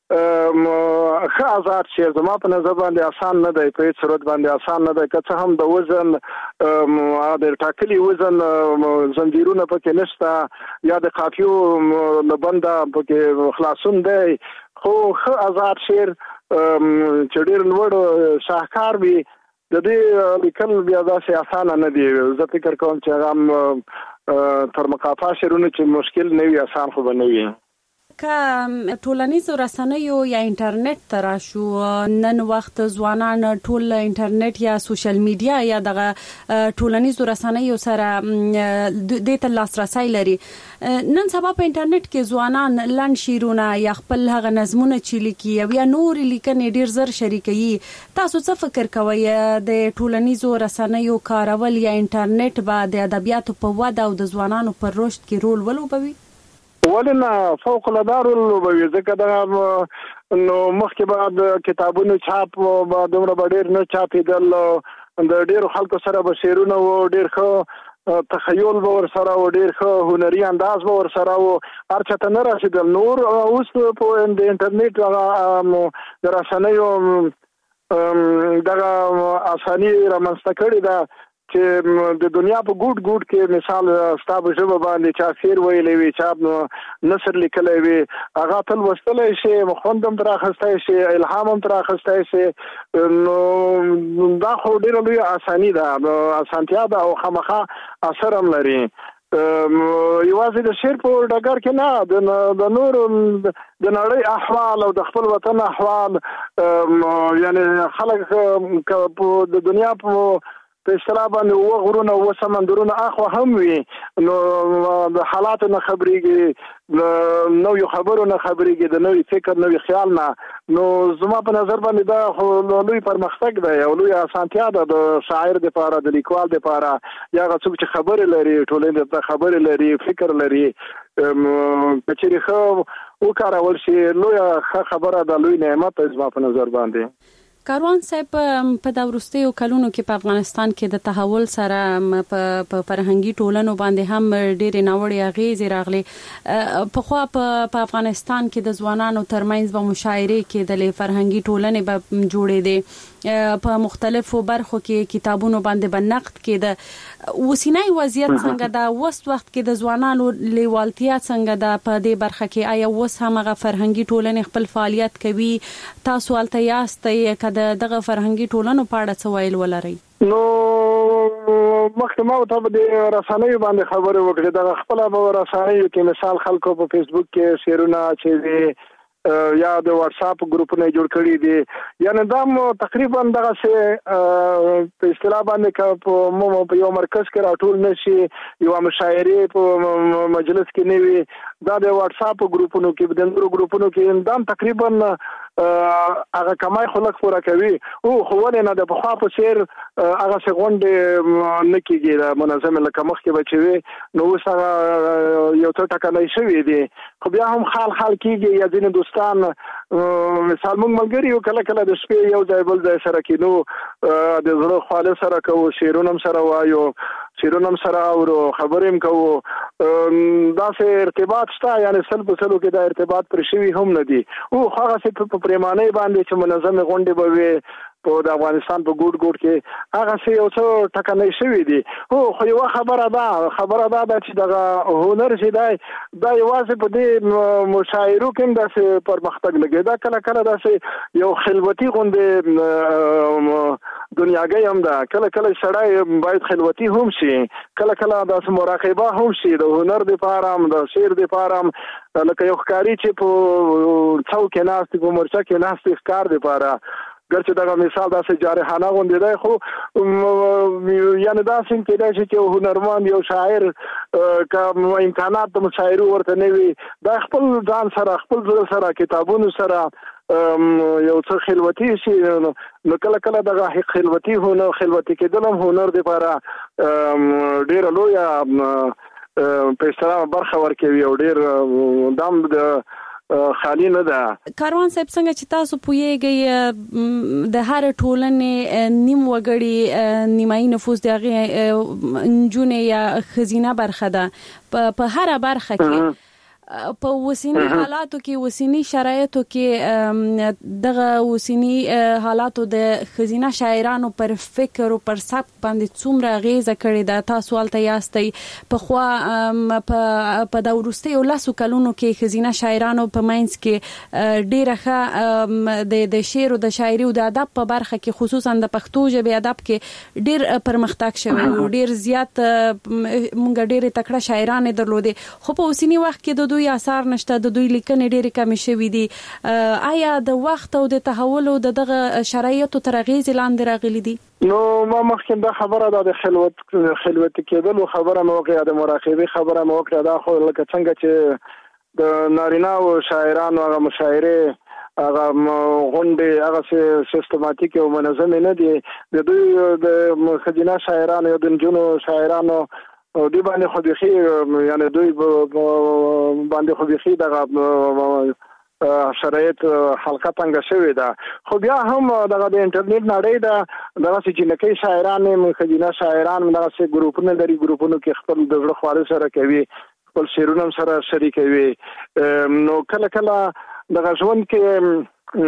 خا آزاد شي زما په نظر باندې آسان نه دی په صورت باندې آسان نه دی که څه هم د وزن د ټاکلي وزن زنجیرونه پکې نشته یا د قافیو لبنده پکې خلاصون دی خو خا آزاد شعر چې ډېر لوړ شاهکار وي د دې لیکل بیا داسې آسان نه دی زه فکر کوم چې هغه تر مقافا شعرونه چې مشکل نه وي آسان خو به نه وي که ټولنیز رسنیو یا انټرنیټ تر شو نن وخت ځوانان ټول انټرنیټ یا سوشل میډیا یا دغه ټولنیز رسنیو سره د ته لاسرسي لري نن سبا په انټرنیټ کې ځوانان لند شیرونه یا خپل هغه نظمونه چې لیکي یا نور لیکنې ډیر زر شریکي تاسو څه فکر کوئ د ټولنیز رسنیو کارول یا انټرنیټ به د ادبیاتو په وده او د ځوانانو پر رشد کې رول ولوبوي ولنا فوق الادار ولوبوي ځکه دا نو مخکې بعد کتابونو چاپ به دومره ډېر نه چاپېدل د ډېرو خلکو سره به شعرونه و ډېر ښه تخیل به ورسره و ډېر ښه هنري انداز به ورسره و هر چا ته نه رسېدل نور اوس په د انټرنیټ هغه د رسنیو دغه اساني رامنځته کړې ده چې د دنیا په ګوټ ګوټ کې مثال ستاسو ژبه باندې چا شعر ویلی وي چا نثر لیکلی وي هغه تل لوستلی شي خوند هم ترې اخیستی شي الهام هم ترې اخیستی شي نو دا خو ډېره لویه اساني ده اسانتیا ده او خامخا اثر هم لري یوازې د شعر په ډګر کې نه د نورو د نړۍ احوال او د خپل وطن احوال یعنی خلک د دنیا په په اصطلاح باندې و غرونه و سمندرونه اخوا هم وي نو د حالاتو نه خبرېږي د نوې خبرو نه خبرېږي د نوې فکر نوې خیال نه نو زما په نظر باندې دا خو لوی پرمختګ دی او لوی اسانتیا ده د شاعر دپاره د لیکوال دپاره یا هغه څوک چې خبرې لري ټولنې ته خبرې لري فکر لري که چېرې ښه وکارول شي لویه ښه خبره ده لوی نعمت زما په نظر باندې کاروان صاحب په د وروستیو کلونو کې په افغانستان کې د تحول سره په فرهنګي ټولنو باندې هم ډېرې ناوړې اغېزې راغلي پخوا په افغانستان کې د ځوانانو ترمنځ به مشاعرې کېدلې فرهنګي ټولنې به جوړېدې په مختلفو برخو کې کتابونو باندې به نقد کېده اوسنی وضعیت څنګه ده اوس وخت کې د ځوانانو لیوالتیا څنګه ده په دې برخه کې آیا اوس هم هغه فرهنګي ټولنې خپل فعالیت کوي تاسو هلته یاستئ د دغه فرهنګي ټولنو په اړه څه ویل ولرئ نو مخکې ما ورته د رسنیو باندې خبرې وکړې دغه خپله به رسنیو کې مثال خلکو په فیسبوک کې شعرونه چې یا د واتساپ ګروپونه جوړ کړي دي یعنی دا تقریبا دغه څه په اصطلاح باندې په مو په یو مرکز کې راټول نشي یو مشاعرې په مجلس کې نه وي دا د واتساپ ګروپونو کې د نورو ګروپونو کې دا تقریبا هغه کمای خلک پوره کوي او خو ولې نه د بخوا په شعر هغه څه غونډې نه کېږي د منظمې لکه مخکې به چې وي نو اوس هغه یو څه ټکنی شوي دي خو بیا هم خال خال کېږي یا ځینې دوستان مثال موږ ملګري یو کله کله د شپې یو ځای بل ځای سره کینو د زړه خواله سره کوو شعرونه هم سره وایو شعرونه هم سره اورو خبرې هم کوو داسې ارتباط شته یعنی سل په سلو کې دا ارتباط پر شوي هم نه دي او هغسې په پریمانۍ باندې چې منظمې غونډې به وي په د افغانستان په ګوټ ګوټ کې هغسې یو څه ټکنی شوي دي هو خو یوه خبره ده خبره دا ده چې دغه هنر چې دی دا یوازې په دې مشاعرو کې هم داسې پرمختګ لګي دا کله کله داسې یو خلوتي غوندې دنیاګۍ هم ده کله کله سړی باید خلوتي هم شي کله کله داسې مراقبه هم شي د هنر دپاره هم د شعر دپاره هم لکه یو ښکاري چې په څو کې ناست په مورچه کې ناست ښکار دپاره ګرچې دغه مثال داسې جارحانه غوندې دی خو یعنې داسې هم کېدای شي چې یو هنرمند یو شاعر که امکانات د مشاعرو ورته نه وي دا خپل ځان سره خپل زړه سره کتابونو سره یو څه خلوتي شي نو کله کله دغه خلوتي هنر خلوتي کېدل هم هنر دپاره ډېره لویه په اصطلاح برخه ورکوي او ډېر دام د خالی نه ده کاروان صاحب څنګه چې تاسو پوهیږئ د هر ټولنې نیم وګړي نیمایي نفوس د هغې نجونې یا ښځینه برخه ده په هره برخه کې په وسینی حالاتو کې وسینی شرایطو کې دغه وسینی حالاتو د خزینه شاعرانو پر فکر او پر سبک باندې څومره غیزه کړې ده؟ تاسو ولته یاستئ په خوا په د ورستیو لاسو کلونو کې خزینه شاعرانو په ماینس کې ډیره ښه د د شعر او د شاعري او د ادب په برخه کې خصوصا د پښتو ژبې ادب کې ډیر پرمختګ شوی او ډیر زیات مونږ ډیر تکړه شاعران درلودي، خو په اوسنی وخت کې د دوی آثار نشته، د دوی لیکنې ډیر کم شوي دي. آیا د وخت او د تحول او دغه شرایطو تر اغیز لاندې راغلي دي؟ نو ما مخکې د خبره د خلوت خلوت کېدل او خبره موقع د مراقبه خبره موقع دا خو لکه څنګه چې د نارینه او شاعرانو هغه مشاعره هغه غونډې هغه سیستماتیک او منظم نه دي. د دوی د خزینه شاعرانو او د جنونو شاعرانو او دی باندې خو بيخي یعنی دوی باندې خو بيخي دغه شرایط حلقه څنګه شوی دا، خو بیا هم دغه د انټرنیټ نړۍ دا دغه چې نکي شاعران خزینه شاعران دغه ګروپونه لري، ګروپونو کې خپل د زړه خواره سره کوي، خپل شعرونه سره شریکوي. نو کله کله دغه ژوند کې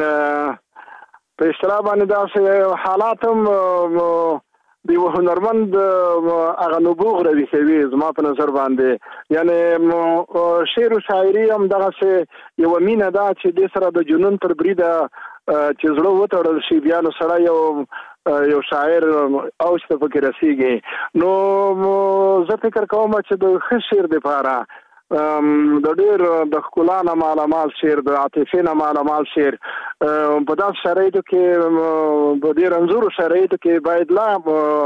په اصطلاح باندې دا حالات هم دی و هنرمند هغه نبوغ روي کوي زما په نظر باندې. یعنی شعر او شاعري هم دغه یو مینه ده چې د سره د جنون تر بریده چې زړه وتړل شي بیا نو سره یو یو شاعر او څه فکر رسیږي. نو زه فکر کوم چې د ښه شعر لپاره د ډېر د ښکلا نه مالامال شعر، د عاطفې نه مالامال شعر په داسې شرایطو کې په ډېر انځورو شرایطو کې باید لا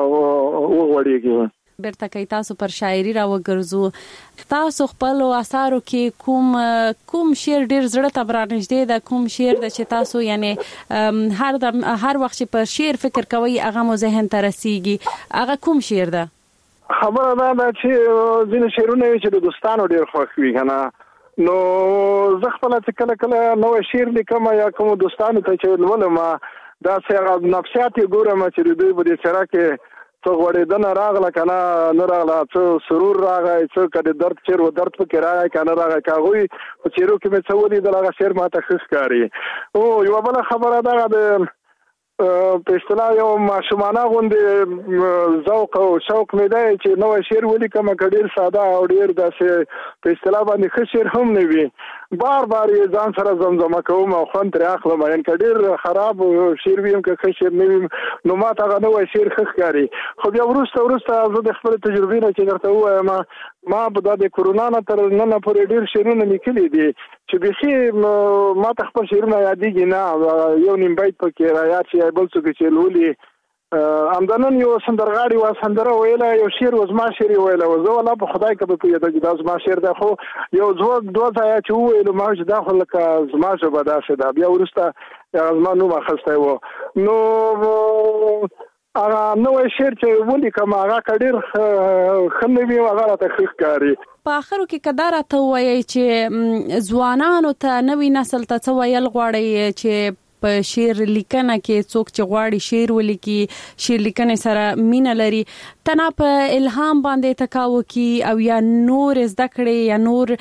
وغوړېږي. بیرته کوي تاسو پر شاعري راوګرځو، تاسو خپل اثارو کې کوم کوم شعر ډیر زړه ته برانږدې ده؟ کوم شعر د چې تاسو یعنی هر د هر وخت چې پر شعر فکر کوي هغه مو ذهن ته رسیږي، هغه کوم شعر ده؟ خبره دا ده چې ځینې شعرونه چې د دوستانو ډیر خوښ وي کنه، نو زه خپل چې کله کله نوې شعر لیکم یا کوم دوستانو ته چې ولولم دا څنګه نفسیات ګورم چې دوی په دې سره کې څو غوړېدنه راغله کنه نه راغله، څو سرور راغی، څو کده درد چیر و درد پکې راغی کنه راغی، کاغوی په چیرو کې مې څو دي دغه شعر ماته ښه ښکاري. او یو بل خبره ده د په اصطلاح یو ماشومانه غوندې ذوق او شوق مې دی چې نوې شعر ولیکم ډېر ساده او ډېر داسې په اصطلاح باندې ښه شعر هم نه وي، بار بار یې ځان سره زمزمه کوم او خوند ترې اخلم. یعنې که ډېر خراب شعر وي هم که ښه شعر نه وي نو ما ته هغه نوی شعر ښه ښکاري. خو بیا وروسته وروسته زه د خپلې تجربې نه چې درته ووایم ما به دا د کورونا نه تر ننه پورې ډېر شعرونه لیکلي دي چې بیخي ما ته خپل شعرونه یادېږي نه، یو نیم بیت پکې رایاد شي بل څوک چې لولي. همدنن یو سندرغاړي و سندره ویله، یو شعر و زما شعر ویله، زه ولا په خدای که به پوهېده چې دا زما شعر ده، خو یو دوه دوه ځایه چې وویلو ما چې دا خو لکه زما ژبه داسې ده، بیا وروسته زما نوم اخیستی و. نو هغه نوی شعر چې ولیکم هغه که ډېر ښه نه وي هغه راته ښه ښکاري. په آخرو کې که دا راته ووایئ چې ځوانانو ته نوي نسل ته څه ویل غواړئ چې په شعر لیکنه کې څوک چې غواړي شعر ولیکي، شعر لیکنې سره مینه لري، تنه په الهام باندې تکاو کی او یا نور زده کړي یا نور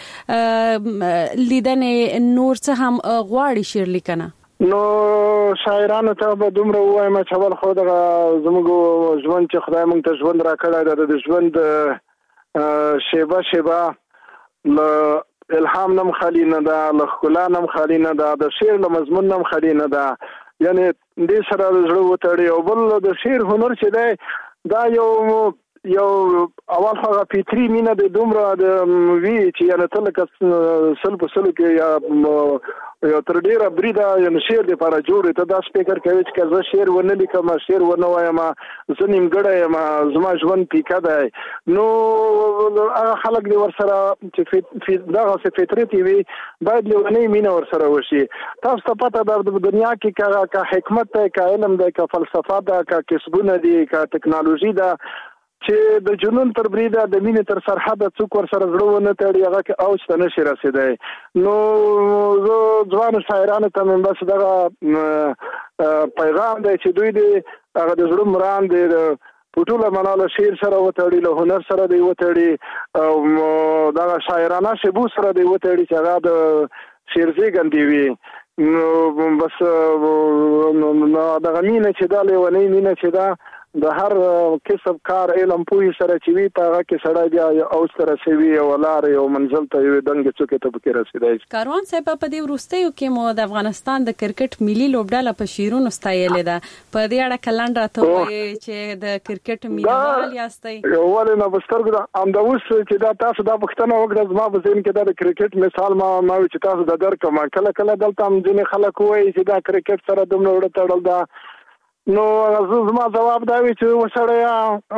لیدنې نور څه هم غواړي شعر لیکنه؟ نو شاعرانو ته به دومره ووایم چې اول خو دغه زموږ ژوند چې خدای موږ ته ژوند راکړی دی د ژوند شیبه شیبه له الهام نم خالی نه ده، له ښکلا نم خالی نه ده، د شعر له مضمون نم خالی نه ده. یعنې دې سره د زړه وتړي. او بل د شعر هنر چې دی دا یو یو اول هغه فطري مینه د دومره د وی چې یعنې ته لکه سل په سلو کې یا یو تر ډېره بریده یعنې شعر دپاره جوړ ته داسې فکر کوي چې که زه شعر ونه لیکم شعر ونه وایم زه نیمګړی یم زما ژوند پیکه دی. نو هغه خلک دې ورسره چې دغسې فطرت یې وي باید لیونۍ مینه ورسره وشي. تاسو ته پته ده په دنیا کې که حکمت دی، که علم دی، که فلسفه ده، که کسبونه دي، که ټکنالوژي ده، چې د جنون تر بریده د مینې تر سرحده څوک ورسره زړه ونه تړي هغه کې اوج ته نشي رسېدی. نو زه ځوانو شاعرانو ته مې بس دغه پیغام دی چې دوی د هغه د زړه مرام دی ټول مناله شعر سره وتړي له هنر سره دی وتړي او دا شاعرانه شبو سره دی وتړي چې هغه د شعرزي ګندې وي نو بس نو دا غمینه چې دا لیونی مینه چې دا د هر کسب کار علم پوهې سره چې وي په هغه کې سړی بیا او سره سوي او لارې او منزل ته یو دنګ څوکې ته پکې رسیدای. کاروان صاحب په دې وروستیو کې مو د افغانستان د کرکټ ملي لوبډله په شیرونو ستایلې ده. په دې اړه کلند راته وایي چې د کرکټ ملي یاستئ. ولې نه بسترګو ام دا اوس چې دا تاسو دا پښتنه وکړه زما په ذهن کې د کرکټ مثال ما ما چې تاسو د درک ما کله کله دلته هم ځینې خلک وایي چې دا کرکټ سره دومره وړه تړل ده. نو زما جواب دا وی چې وسړیا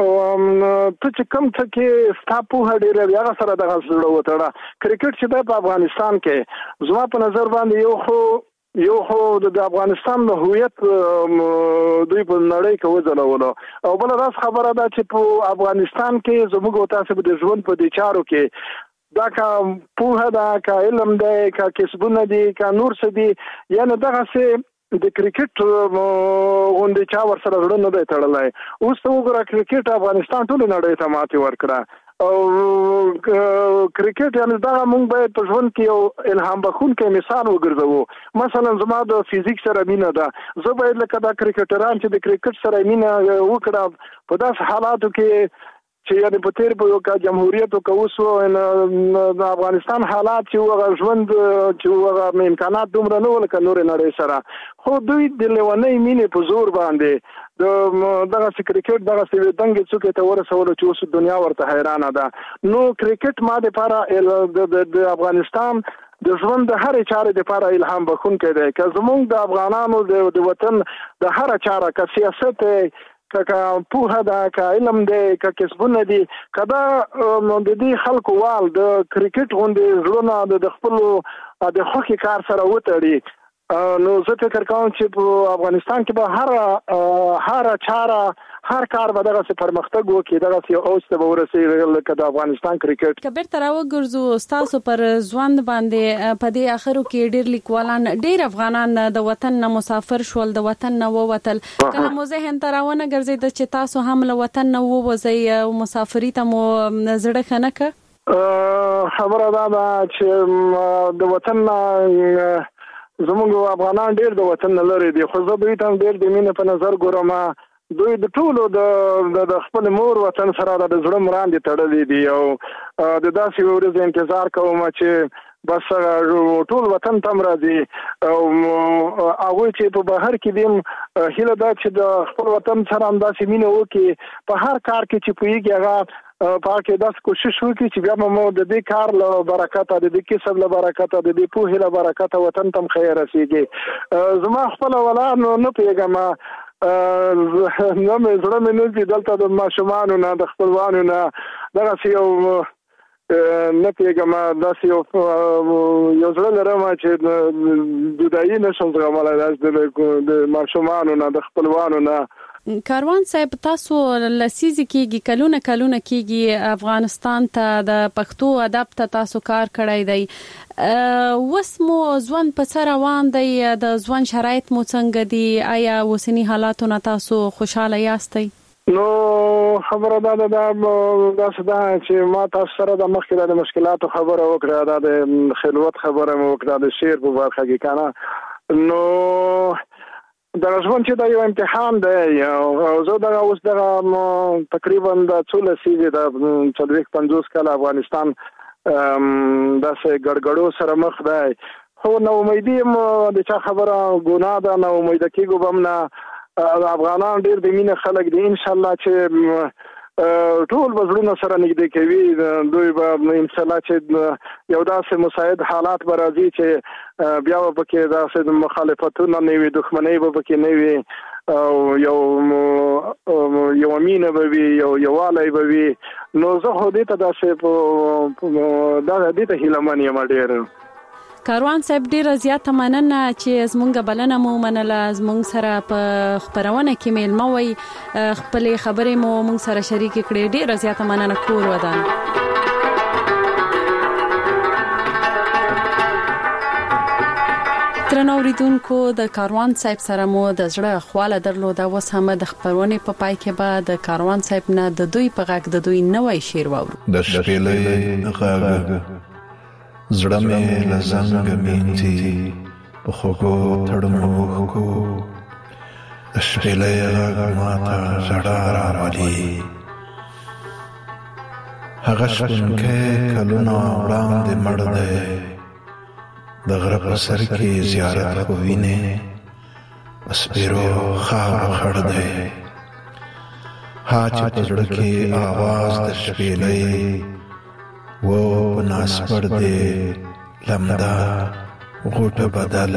ته چې کم څه کې ستاپو هډیره بیا سره د غسړو وتړه کرکټ چې په افغانستان کې زما په نظر باندې یو خو یو خو د افغانستان د هویت دوی په نړۍ کې وځلولو او بل راس خبره ده چې په افغانستان کې زموږ تاسو د ژوند په دي چارو کې دا کا په دا کا علم دی کا کسبونه دي کا نور څه دي یعنی دغه څه د کرکټ غونډه چا ور سره جوړ نه دی تړلای. اوس ته وګوره کرکټ افغانستان ټول نړۍ ته ماتې ورکړه او کرکټ یعنی دا موږ باید په ژوند کې یو الهام بخښونکی مثال وګرځو. مثلا زما د فزیک سره مینه ده زه باید لکه دا کرکټران چې د کرکټ سره مینه وکړه په داس حالاتو کې چې یعنی په تیر په یو کا جمهوریت او کوسو د افغانستان حالات چې هغه ژوند چې هغه امکانات دومره نه ولکه نور نړۍ سره خو دوی د لیونی مینې په زور باندې د دغه کرکټ دغه سوي دنګ څوکې ته ورسول چې اوس دنیا ورته حیرانه ده. نو کرکټ ما د لپاره د افغانستان د ژوند د هر چارې لپاره الهام بخښونکی دی. که زموږ د افغانانو د وطن د هر چاره که سیاست که پوهه ده که علم دی که کسبونه دي که دا د دې خلکو وال د کرکټ غوندې زړونه د خپلو د خوښې کار سره وتړي نو زه فکر کوم چې په افغانستان کې به هر هر چاره هر کار به دغه پرمختګ وکړي دغه یو اوس ته ورسېږي لکه د افغانستان کرکټ. کبیر تراو ګرځو تاسو پر ځوان باندې په دې اخرو کې ډېر لیکوالان ډېر افغانان د وطن نه مسافر شول د وطن نه ووتل. کله مو ذهن تراونه ګرځید چې تاسو هم له وطن نه ووځئ او مسافري ته مو زړه خنه ک خبره دا ده چې د وطن زموږ افغانان ډېر د وطن لري دي خو زه دوی ته ډېر د مینې په نظر ګورم. دوی د ټولو د د خپل مور وطن سره د زړه مراندې تړلې دي او د داسې ورځې انتظار کوم چې بس ټول وطن تم راځي او هغه چې په بهر کې دیم هیله دا چې د خپل وطن سره انداسې مینه وکړي په هر کار کې چې پويږي هغه پاکه داس کوشش وکړي چې بیا مو د دې کار له برکت د دې کسب له برکت د دې په هیله برکت وطن تم خیر رسیږي. زما خپل ولان نه پیګم نو مې زړه مې نه دي دلته د ماشومانو نه د خپلوانو نه دغه یو نه پیګم داسې یو یو زړه لرم چې دودایي نشم زغملای د ماشومانو نه د خپلوانو نه. کاروان صاحب تاسو لسیزي کېږي کلونه کلونه کېږي افغانستان ته د پښتو ادب ته تاسو کار کړی دی. وسمو ځوان په سر روان دی د ځوان شرایط مو څنګه دي آیا وسنی حالاتو نه تاسو خوشاله یاستئ؟ نو خبره دا ده دا څه چې ما تاسو سره د مخکې د مشکلاتو خبره وکړه د خلوت خبره مو وکړه د شعر په برخه کې کنه نو دا ژوند چې دا یو امتحان دی او زه دا اوس دا تقریبا د څول سیزه د څلويخ پنځوس کال افغانستان دا سه ګړګړو سره مخ دی خو نو امیدي د چا خبره ګناه ده نو امید کېږم بم نه افغانان ډیر د مینه خلک دي ان شاء الله چې ټول وزرونه سره نږدې کوي دوی به ان شاء الله چې یو داسې مساعد حالات به راځي چې بیا به کې داسې مخالفتونه نه وي دښمنۍ به کې نه وي او یو یو مینه به وي یو یووالی به وي نو زه خو دې ته داسې دا دې ته هیله من یم ډېر. کاروان صاحب ډیره زیاته مننه چې زمونږ بلنه مو منله زمونږ سره په خبرونه کې میلمه وي خپل خبرې مو مونږ سره شریک کړې ډیره زیاته مننه کور ودان. درنو اوریدونکو د کاروان صاحب سره مو د زړه خواله درلوده. اوس هم د خبرونه په پای کې به د کاروان صاحب نه د دوی په غږ د دوی نوې شعر واورو. د شپېلې غږ زړه مې لزنګ مینځي په خوګو تړمو کو د شپېلې غږ ماته زړه راولي. هغه شپونکې کلونه وړاندې مړ دی د غره په سر کې زیارت خو وینې په سپېرو خاوره خړ دی. ها چې په زړه کې آواز د شپېلۍ و په ناسپړ دی لمده غوټه بدل.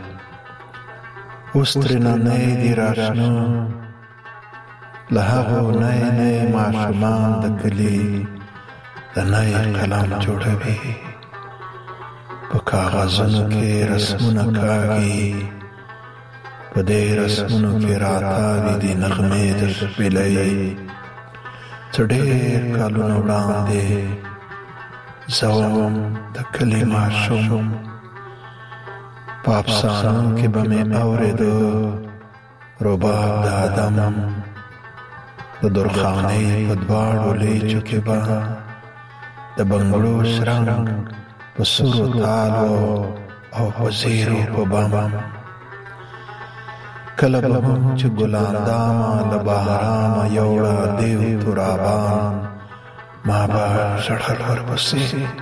اوس ترېنه نه دي راشنه له هغو نی نی ماشومان د کلي د نی قلم جوړوي. په کاغذونو کې رسمونه کاږي په دې رسمونو کې راتاوي دي نغمې د شپېلۍ. څه ډېر کلونه وړاندې زه وم د کلي ماشوم په افسانو کې به مې اورېده رباب د ادم د درخانۍ په دواړو لیچو کې به د بنګړو شرنګ په سرو تالو او په زیرو په بام. کله به هم چې ګلاندامه له بهرامه یوړه دیو ترابان ما به ژړل ورپسې.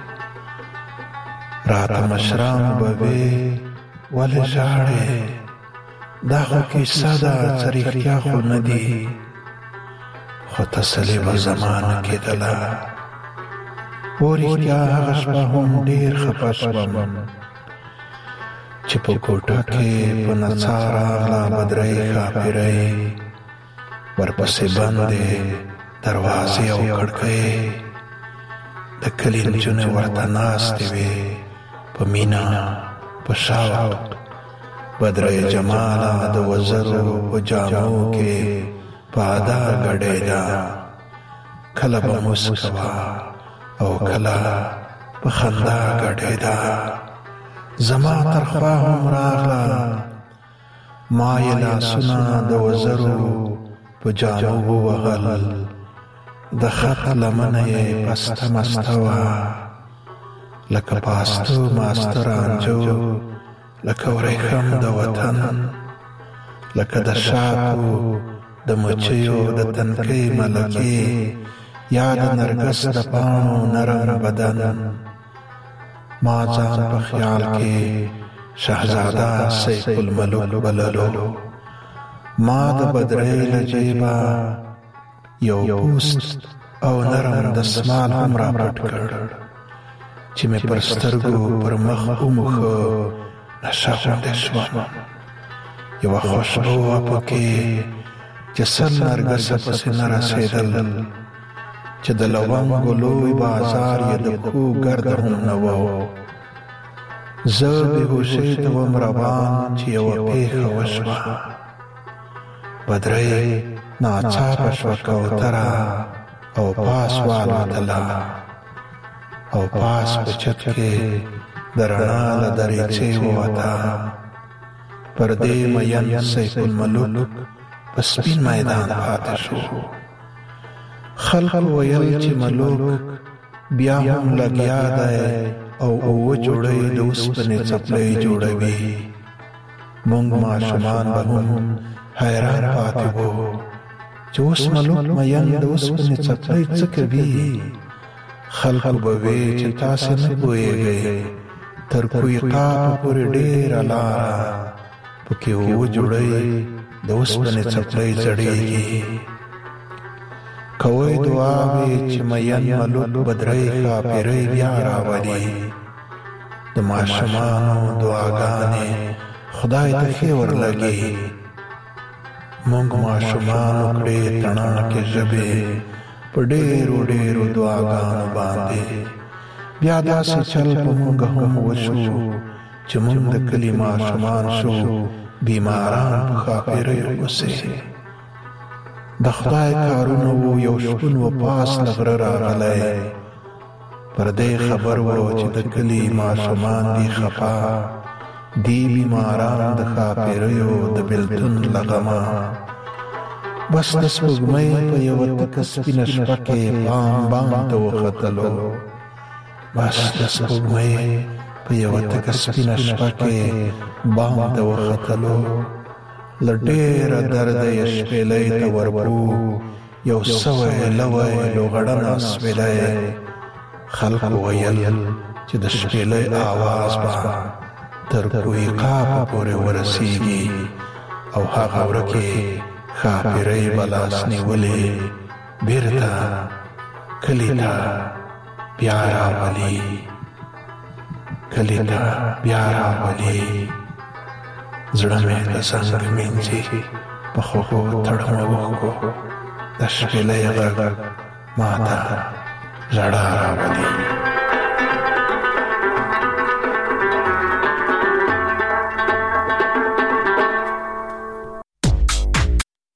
راته مشران به وې ولې ژاړې دا خو کیسه ده څه رښتیا خو نه دي. خو تسلي به زما نه کېدله. و رښتیا هغه شپه هم ډېر خفه شوم چې په کوټه کې په نڅا راغله بدرۍ ښاپېرۍ ورپسې بندې دروازې او کړکۍ. د کلي نجونې ورته ناستې وې په مینه په شوق. بدرۍ جماله د وزرو په جامو کې په ادا ګډېده. کله به موسکه وه او کله په خندا ګډېده. زما تر خوا هم راغله ما یې لاسونه د وزرو په جامو ووهل. د خط لمنه یې پسته مسته وه لکه پاستو ماسته رانجو لکه ورېښم د وطن لکه د شاتو د مچیو د تنکۍ ملکې یا د نرګس د پاڼو نرم بدن. ما ځان په خیال کې شهزاده سیف الملوک بللو. ما د بدرۍ له جیبه یو پوست او نرم دستمال هم را پټ کړ چې مې پر سترګو پر مخ وموښه. نشه غوندې شوم. یوه خوشبو وه پکې چې سل نرګسه پسې نه رسېدل چې د لونګو لوی بازار یې د پښو ګرد هم نه و. زه بېهوشۍ ته وم روان چې یوه پېښه وشوه. بدرۍ ناڅاپه شوه کوتره او پاس والوتله او پاس په چت کې د رڼا له دریڅې ووته. پر دې مین سیف الملوک په سپین میدان پاتې شو. خلق ویل چې ملوک بیا هم لګیا دی او اوه جوړې د اوسپنې څپلۍ جوړوي. موږ ماشومان به هم حیران پاتې وو چې اوس ملوک مین د اوسپنې څپلۍ څه کوي. خلق به وی چې تاسې نه پوهېږئ تر کویقاف پورې ډېره لاره پکې اوه جوړې د اوسپنې څپلۍ زړېږي. کوئ دعاوې چې مین ملوک بدرۍ ښاپېرۍ بیا راولي. د ماشومانو دعاګانې خدای ته ښې ورلګي. موږ ماشومانو کړې تڼاکې ژبې په ډېرو ډېرو دعاګانو باندې. بیا داسې چل په موږ هم وشو چې موږ د کلي ماشومان شو بیماران په ښاپېریو پسې. د خدای کارونه وو یو شپون و پاس له غره راغلی. پر دې خبر و چې د کلي ماشومان دي خفا دی بیماران د خاپیریو د بلتون لغما بس د سپوږمۍ په یو تک سپینه شپه کې بام بام ته وختلو بس د سپوږمۍ په یو تک سپینه شپه کې بام ته وختلو لډېر درد یې شپېلې ته ورپو یو سوی لوی لوغړن اسویلې خلق ویل چې د شپېلې आवाज به تر کوی قاف پورې ورسیږي او هغه ورکه خاپیرې بلاس نیولې بیرته کلیتا پیارا ولی کلیتا پیارا ولی زړه مې د څنګه مینځي په خوخو تړمه وکړو د شپېلې غږ ماته ژړا راولي